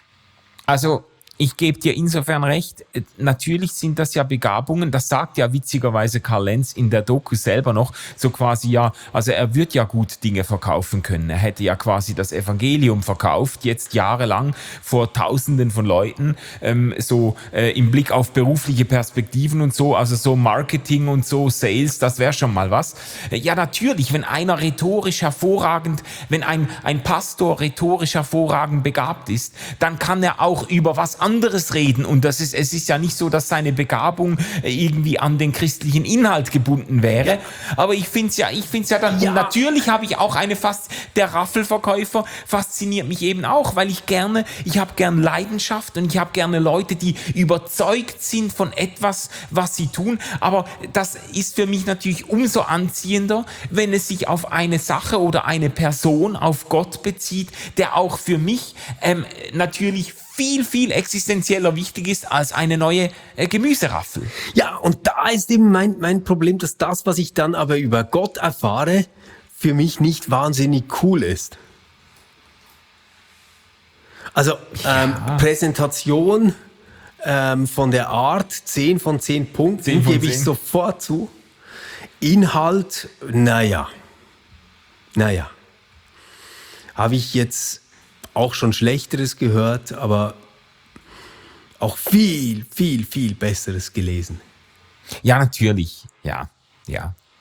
also ich gebe dir insofern recht, natürlich sind das ja Begabungen, das sagt ja witzigerweise Carl Lenz in der Doku selber noch, so quasi ja, also er wird ja gut Dinge verkaufen können, er hätte ja quasi das Evangelium verkauft, jetzt jahrelang vor Tausenden von Leuten, ähm, so äh, im Blick auf berufliche Perspektiven und so, also so Marketing und so, Sales, das wäre schon mal was. Ja natürlich, wenn einer rhetorisch hervorragend, wenn ein, ein Pastor rhetorisch hervorragend begabt ist, dann kann er auch über was anderes reden und das ist, es ist ja nicht so, dass seine Begabung irgendwie an den christlichen Inhalt gebunden wäre, aber ich finde es ja, ich finde es ja dann, ja. natürlich habe ich auch eine fast, der Raffelverkäufer fasziniert mich eben auch, weil ich gerne, ich habe gern Leidenschaft und ich habe gerne Leute, die überzeugt sind von etwas, was sie tun, aber das ist für mich natürlich umso anziehender, wenn es sich auf eine Sache oder eine Person, auf Gott bezieht, der auch für mich ähm, natürlich viel, viel existenzieller wichtig ist als eine neue äh, Gemüseraffel. Ja, und da ist eben mein, mein Problem, dass das, was ich dann aber über Gott erfahre, für mich nicht wahnsinnig cool ist. Also ähm, ja. Präsentation ähm, von der Art, zehn von zehn Punkten, gebe ich sofort zu. Inhalt, naja, naja, habe ich jetzt auch schon Schlechteres gehört, aber auch viel, viel, viel Besseres gelesen. Ja, natürlich. Ja, ja.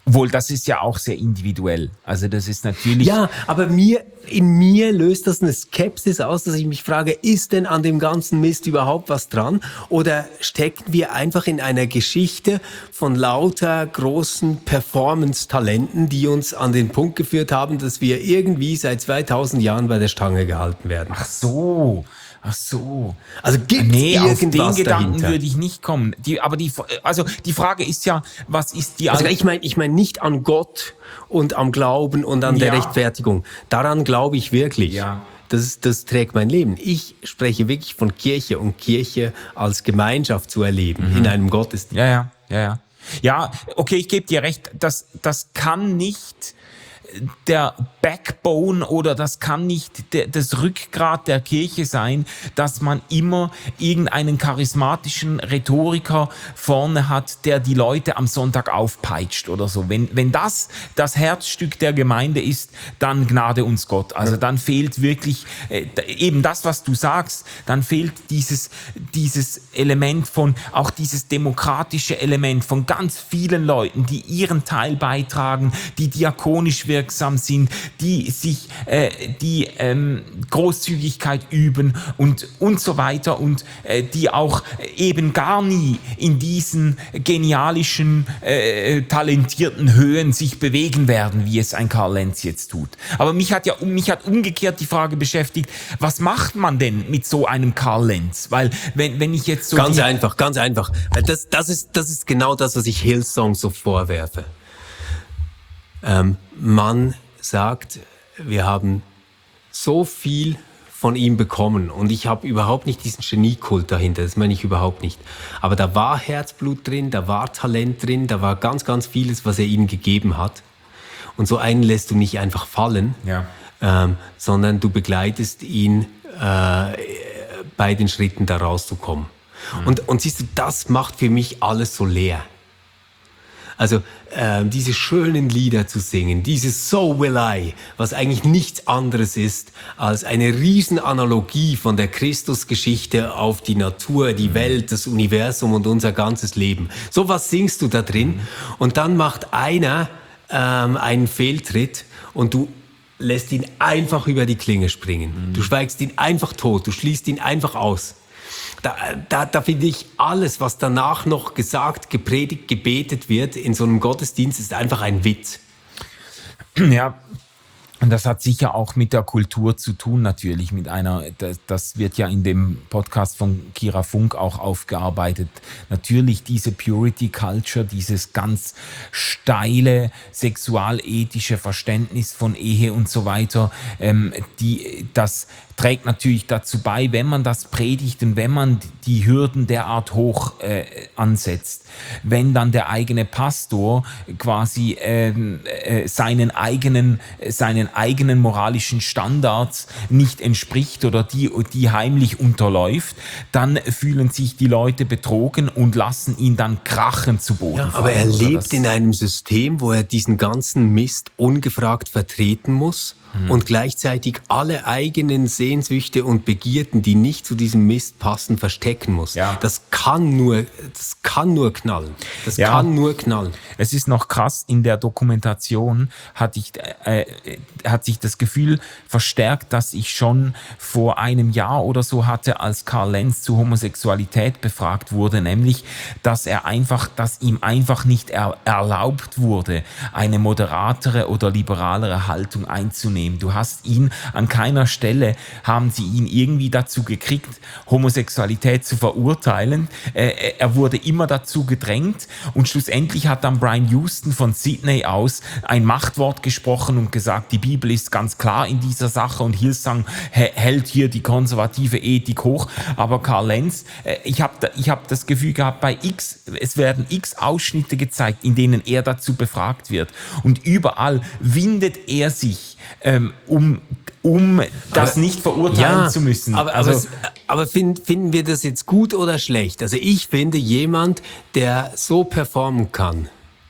Wohl, das ist ja auch sehr individuell. Also das ist natürlich... Ja, aber mir, in mir löst das eine Skepsis aus, dass ich mich frage, ist denn an dem ganzen Mist überhaupt was dran? Oder stecken wir einfach in einer Geschichte von lauter großen Performance-Talenten, die uns an den Punkt geführt haben, dass wir irgendwie seit zweitausend Jahren bei der Stange gehalten werden? Ach so... Ach so. Also gibt nee, irgendwas auf den Gedanken dahinter? würde ich nicht kommen. Die, aber die, also die Frage ist ja, was ist die... Also ich meine ich mein nicht an Gott und am Glauben und an der Ja. Rechtfertigung. Daran glaube ich wirklich. Ja. Das, das trägt mein Leben. Ich spreche wirklich von Kirche und Kirche als Gemeinschaft zu erleben, Mhm. in einem Gottesdienst. Ja, ja, ja, ja. Ja, okay, ich gebe dir recht, das, das kann nicht der Backbone oder das kann nicht der, das Rückgrat der Kirche sein, dass man immer irgendeinen charismatischen Rhetoriker vorne hat, der die Leute am Sonntag aufpeitscht oder so. Wenn, wenn das das Herzstück der Gemeinde ist, dann gnade uns Gott. Also dann fehlt wirklich äh, eben das, was du sagst, dann fehlt dieses, dieses Element von, auch dieses demokratische Element von ganz vielen Leuten, die ihren Teil beitragen, die diakonisch wirksam sind, die sich, äh, die ähm, Großzügigkeit üben und, und so weiter und äh, die auch eben gar nie in diesen genialischen, äh, talentierten Höhen sich bewegen werden, wie es ein Karl Lenz jetzt tut. Aber mich hat ja mich hat umgekehrt die Frage beschäftigt, was macht man denn mit so einem Karl Lenz? Weil wenn, wenn ich jetzt so... Ganz die, einfach, ganz einfach. Das, das, ist, das ist genau das, was ich Hillsong so vorwerfe. Ähm, man sagt, wir haben so viel von ihm bekommen und ich habe überhaupt nicht diesen Geniekult dahinter, das meine ich überhaupt nicht. Aber da war Herzblut drin, da war Talent drin, da war ganz, ganz vieles, was er ihnen gegeben hat. Und so einen lässt du nicht einfach fallen, Ja. ähm, sondern du begleitest ihn äh, bei den Schritten da rauszukommen. Mhm. Und, und siehst du, das macht für mich alles so leer. Also äh, diese schönen Lieder zu singen, dieses So Will I, was eigentlich nichts anderes ist als eine Riesenanalogie von der Christusgeschichte auf die Natur, die Welt, das Universum und unser ganzes Leben. So was singst du da drin und dann macht einer ähm, einen Fehltritt und du lässt ihn einfach über die Klinge springen. Du schweigst ihn einfach tot, du schließt ihn einfach aus. Da, da, da finde ich, alles, was danach noch gesagt, gepredigt, gebetet wird in so einem Gottesdienst, ist einfach ein Witz. Ja, und das hat sicher auch mit der Kultur zu tun, natürlich mit einer, das, das wird ja in dem Podcast von Kira Funk auch aufgearbeitet, natürlich diese Purity Culture, dieses ganz steile sexualethische Verständnis von Ehe und so weiter, ähm, die, das trägt natürlich dazu bei, wenn man das predigt und wenn man die Hürden derart hoch äh, ansetzt, wenn dann der eigene Pastor quasi ähm, äh, seinen eigenen seinen eigenen moralischen Standards nicht entspricht oder die die heimlich unterläuft, dann fühlen sich die Leute betrogen und lassen ihn dann krachen zu Boden Ja, fallen. aber er Oder lebt das- in einem System, wo er diesen ganzen Mist ungefragt vertreten muss und gleichzeitig alle eigenen Sehnsüchte und Begierden, die nicht zu diesem Mist passen, verstecken muss. Ja. Das kann nur, das kann nur knallen. Das Ja. kann nur knallen. Es ist noch krass, in der Dokumentation hatte ich, äh, hat sich das Gefühl verstärkt, dass ich schon vor einem Jahr oder so hatte, als Karl Lenz zu Homosexualität befragt wurde, nämlich, dass er einfach, dass ihm einfach nicht er, erlaubt wurde, eine moderatere oder liberalere Haltung einzunehmen. Du hast ihn an keiner Stelle, haben sie ihn irgendwie dazu gekriegt, Homosexualität zu verurteilen. Äh, er wurde immer dazu gedrängt und schlussendlich hat dann Brian Houston von Sydney aus ein Machtwort gesprochen und gesagt, die Bibel ist ganz klar in dieser Sache und Hillsong hält hier die konservative Ethik hoch. Aber Karl Lenz, äh, ich habe ich hab das Gefühl gehabt, bei X, es werden X Ausschnitte gezeigt, in denen er dazu befragt wird. Und überall windet er sich, ähm, um, um das Aber- nicht verurteilen zu müssen. Aber, also, aber, es- aber find, finden wir das jetzt gut oder schlecht? Also ich finde, jemand, der so performen kann,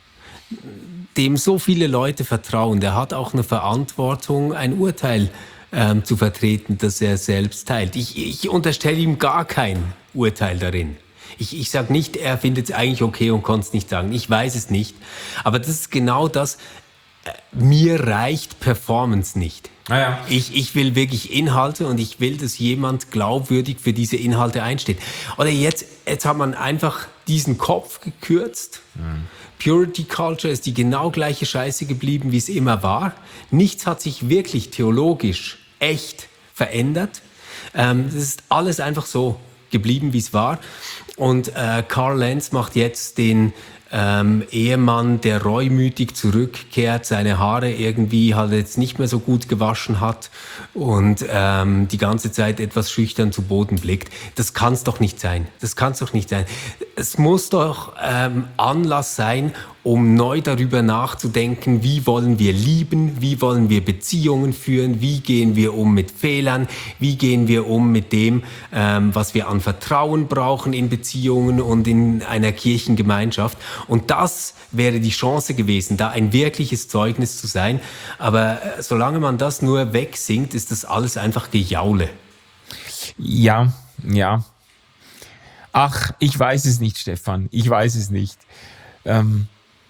dem so viele Leute vertrauen, der hat auch eine Verantwortung, ein Urteil ähm, zu vertreten, das er selbst teilt. Ich, ich unterstelle ihm gar kein Urteil darin. Ich, ich sage nicht, er findet es eigentlich okay und konnte es nicht sagen. Ich weiß es nicht. Aber das ist genau das, äh, mir reicht Performance nicht. Ah ja. Ich, ich will wirklich Inhalte und ich will, dass jemand glaubwürdig für diese Inhalte einsteht. Oder jetzt, jetzt hat man einfach diesen Kopf gekürzt. Mhm. Purity Culture ist die genau gleiche Scheiße geblieben, wie es immer war. Nichts hat sich wirklich theologisch echt verändert. Ähm, das ist alles einfach so geblieben, wie es war. Und äh, Carl Lentz macht jetzt den Ähm, Ehemann, der reumütig zurückkehrt, seine Haare irgendwie halt jetzt nicht mehr so gut gewaschen hat und ähm, die ganze Zeit etwas schüchtern zu Boden blickt. Das kann's doch nicht sein. Das kann's doch nicht sein. Es muss doch ähm, Anlass sein, um neu darüber nachzudenken, wie wollen wir lieben, wie wollen wir Beziehungen führen, wie gehen wir um mit Fehlern, wie gehen wir um mit dem, ähm, was wir an Vertrauen brauchen in Beziehungen und in einer Kirchengemeinschaft. Und das wäre die Chance gewesen, da ein wirkliches Zeugnis zu sein. Aber äh, solange man das nur wegsingt, ist das alles einfach Gejaule. Ja, ja. Ach, ich weiß es nicht, Stefan. Ich weiß es nicht. Ähm,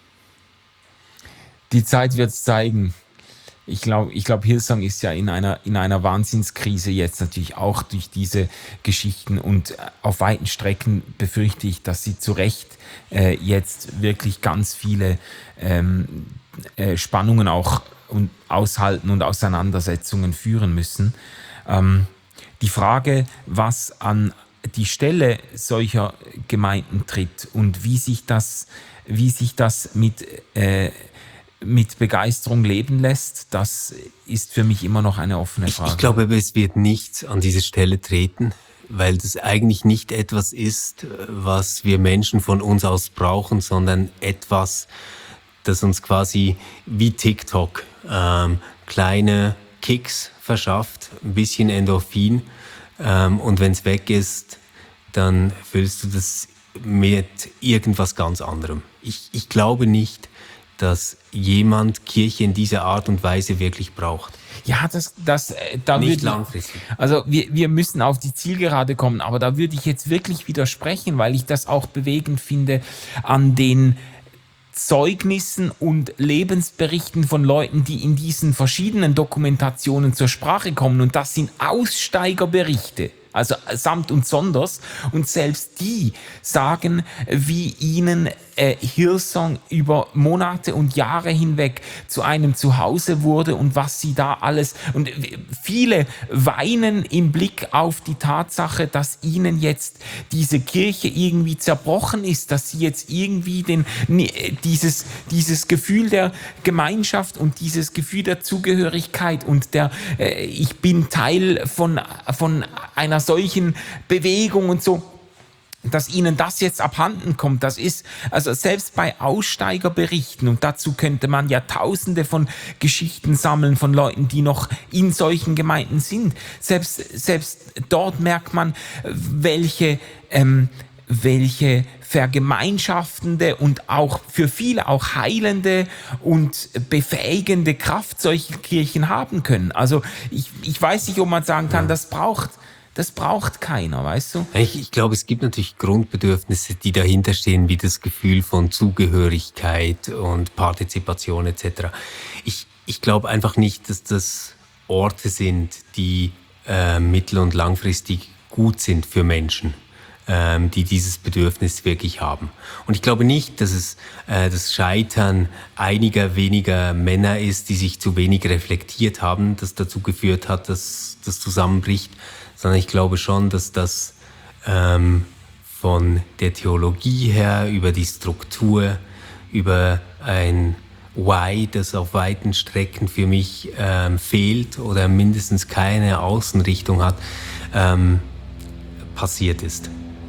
die Zeit wird es zeigen. Ich glaube, ich glaube, Hillsong ist ja in einer, in einer Wahnsinnskrise jetzt natürlich auch durch diese Geschichten und auf weiten Strecken befürchte ich, dass sie zu Recht äh, jetzt wirklich ganz viele ähm, äh, Spannungen auch und aushalten und Auseinandersetzungen führen müssen. Ähm, die Frage, was an die Stelle solcher Gemeinden tritt und wie sich das, wie sich das mit äh, mit Begeisterung leben lässt, das ist für mich immer noch eine offene Frage. Ich, ich glaube, es wird nichts an diese Stelle treten, weil das eigentlich nicht etwas ist, was wir Menschen von uns aus brauchen, sondern etwas, das uns quasi wie TikTok ähm, kleine Kicks verschafft, ein bisschen Endorphin ähm, und wenn es weg ist, dann füllst du das mit irgendwas ganz anderem. Ich, ich glaube nicht, dass jemand Kirche in dieser Art und Weise wirklich braucht. Ja, das, das, äh, da Nicht würde, langfristig. Also wir, wir müssen auf die Zielgerade kommen, aber da würde ich jetzt wirklich widersprechen, weil ich das auch bewegend finde an den Zeugnissen und Lebensberichten von Leuten, die in diesen verschiedenen Dokumentationen zur Sprache kommen. Und das sind Aussteigerberichte. Also samt und sonders. Und selbst die sagen, wie ihnen äh, Hillsong über Monate und Jahre hinweg zu einem Zuhause wurde und was sie da alles... Und viele weinen im Blick auf die Tatsache, dass ihnen jetzt diese Kirche irgendwie zerbrochen ist, dass sie jetzt irgendwie den, dieses, dieses Gefühl der Gemeinschaft und dieses Gefühl der Zugehörigkeit und der äh, ich bin Teil von, von einer solchen Bewegung und so, dass ihnen das jetzt abhanden kommt, das ist, also selbst bei Aussteigerberichten, und dazu könnte man ja tausende von Geschichten sammeln von Leuten, die noch in solchen Gemeinden sind, selbst, selbst dort merkt man, welche, ähm, welche vergemeinschaftende und auch für viele auch heilende und befähigende Kraft solche Kirchen haben können. Also ich, ich weiß nicht, ob man sagen kann, das braucht Das braucht keiner, weißt du? Ich, ich glaube, es gibt natürlich Grundbedürfnisse, die dahinter stehen, wie das Gefühl von Zugehörigkeit und Partizipation et cetera. Ich, ich glaube einfach nicht, dass das Orte sind, die äh, mittel- und langfristig gut sind für Menschen, ähm, die dieses Bedürfnis wirklich haben. Und ich glaube nicht, dass es äh, das Scheitern einiger weniger Männer ist, die sich zu wenig reflektiert haben, das dazu geführt hat, dass das zusammenbricht, sondern ich glaube schon, dass das ähm, von der Theologie her, über die Struktur, über ein Why, das auf weiten Strecken für mich ähm, fehlt oder mindestens keine Außenrichtung hat, ähm, passiert ist.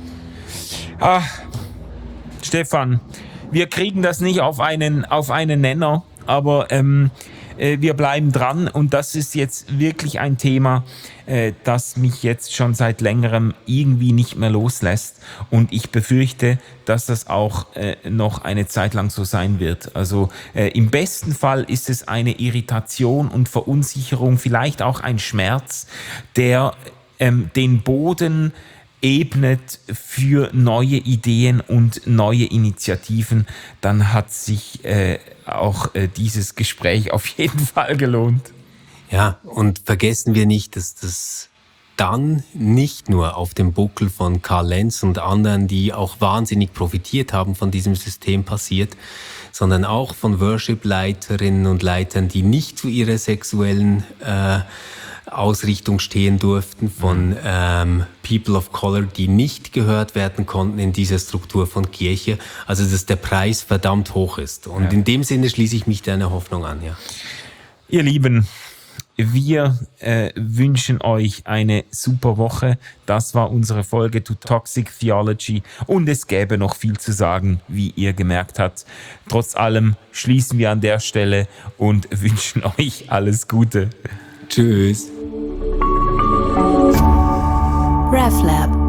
Ah, Stefan, wir kriegen das nicht auf einen, auf einen Nenner, aber ähm, äh, wir bleiben dran und das ist jetzt wirklich ein Thema, äh, das mich jetzt schon seit längerem irgendwie nicht mehr loslässt und ich befürchte, dass das auch äh, noch eine Zeit lang so sein wird. Also äh, im besten Fall ist es eine Irritation und Verunsicherung, vielleicht auch ein Schmerz, der ähm, den Boden ebnet für neue Ideen und neue Initiativen, dann hat sich äh, auch äh, dieses Gespräch auf jeden Fall gelohnt. Ja, und vergessen wir nicht, dass das dann nicht nur auf dem Buckel von Karl Lenz und anderen, die auch wahnsinnig profitiert haben von diesem System passiert, sondern auch von Worship-Leiterinnen und Leitern, die nicht zu ihrer sexuellen äh, Ausrichtung stehen durften, von ähm, People of Color, die nicht gehört werden konnten in dieser Struktur von Kirche. Also dass der Preis verdammt hoch ist. Und ja. in dem Sinne schließe ich mich deiner Hoffnung an. Ja. Ihr Lieben, wir äh, wünschen euch eine super Woche. Das war unsere Folge to Toxic Theology und es gäbe noch viel zu sagen, wie ihr gemerkt habt. Trotz allem schließen wir an der Stelle und wünschen euch alles Gute. Tschüss. RefLab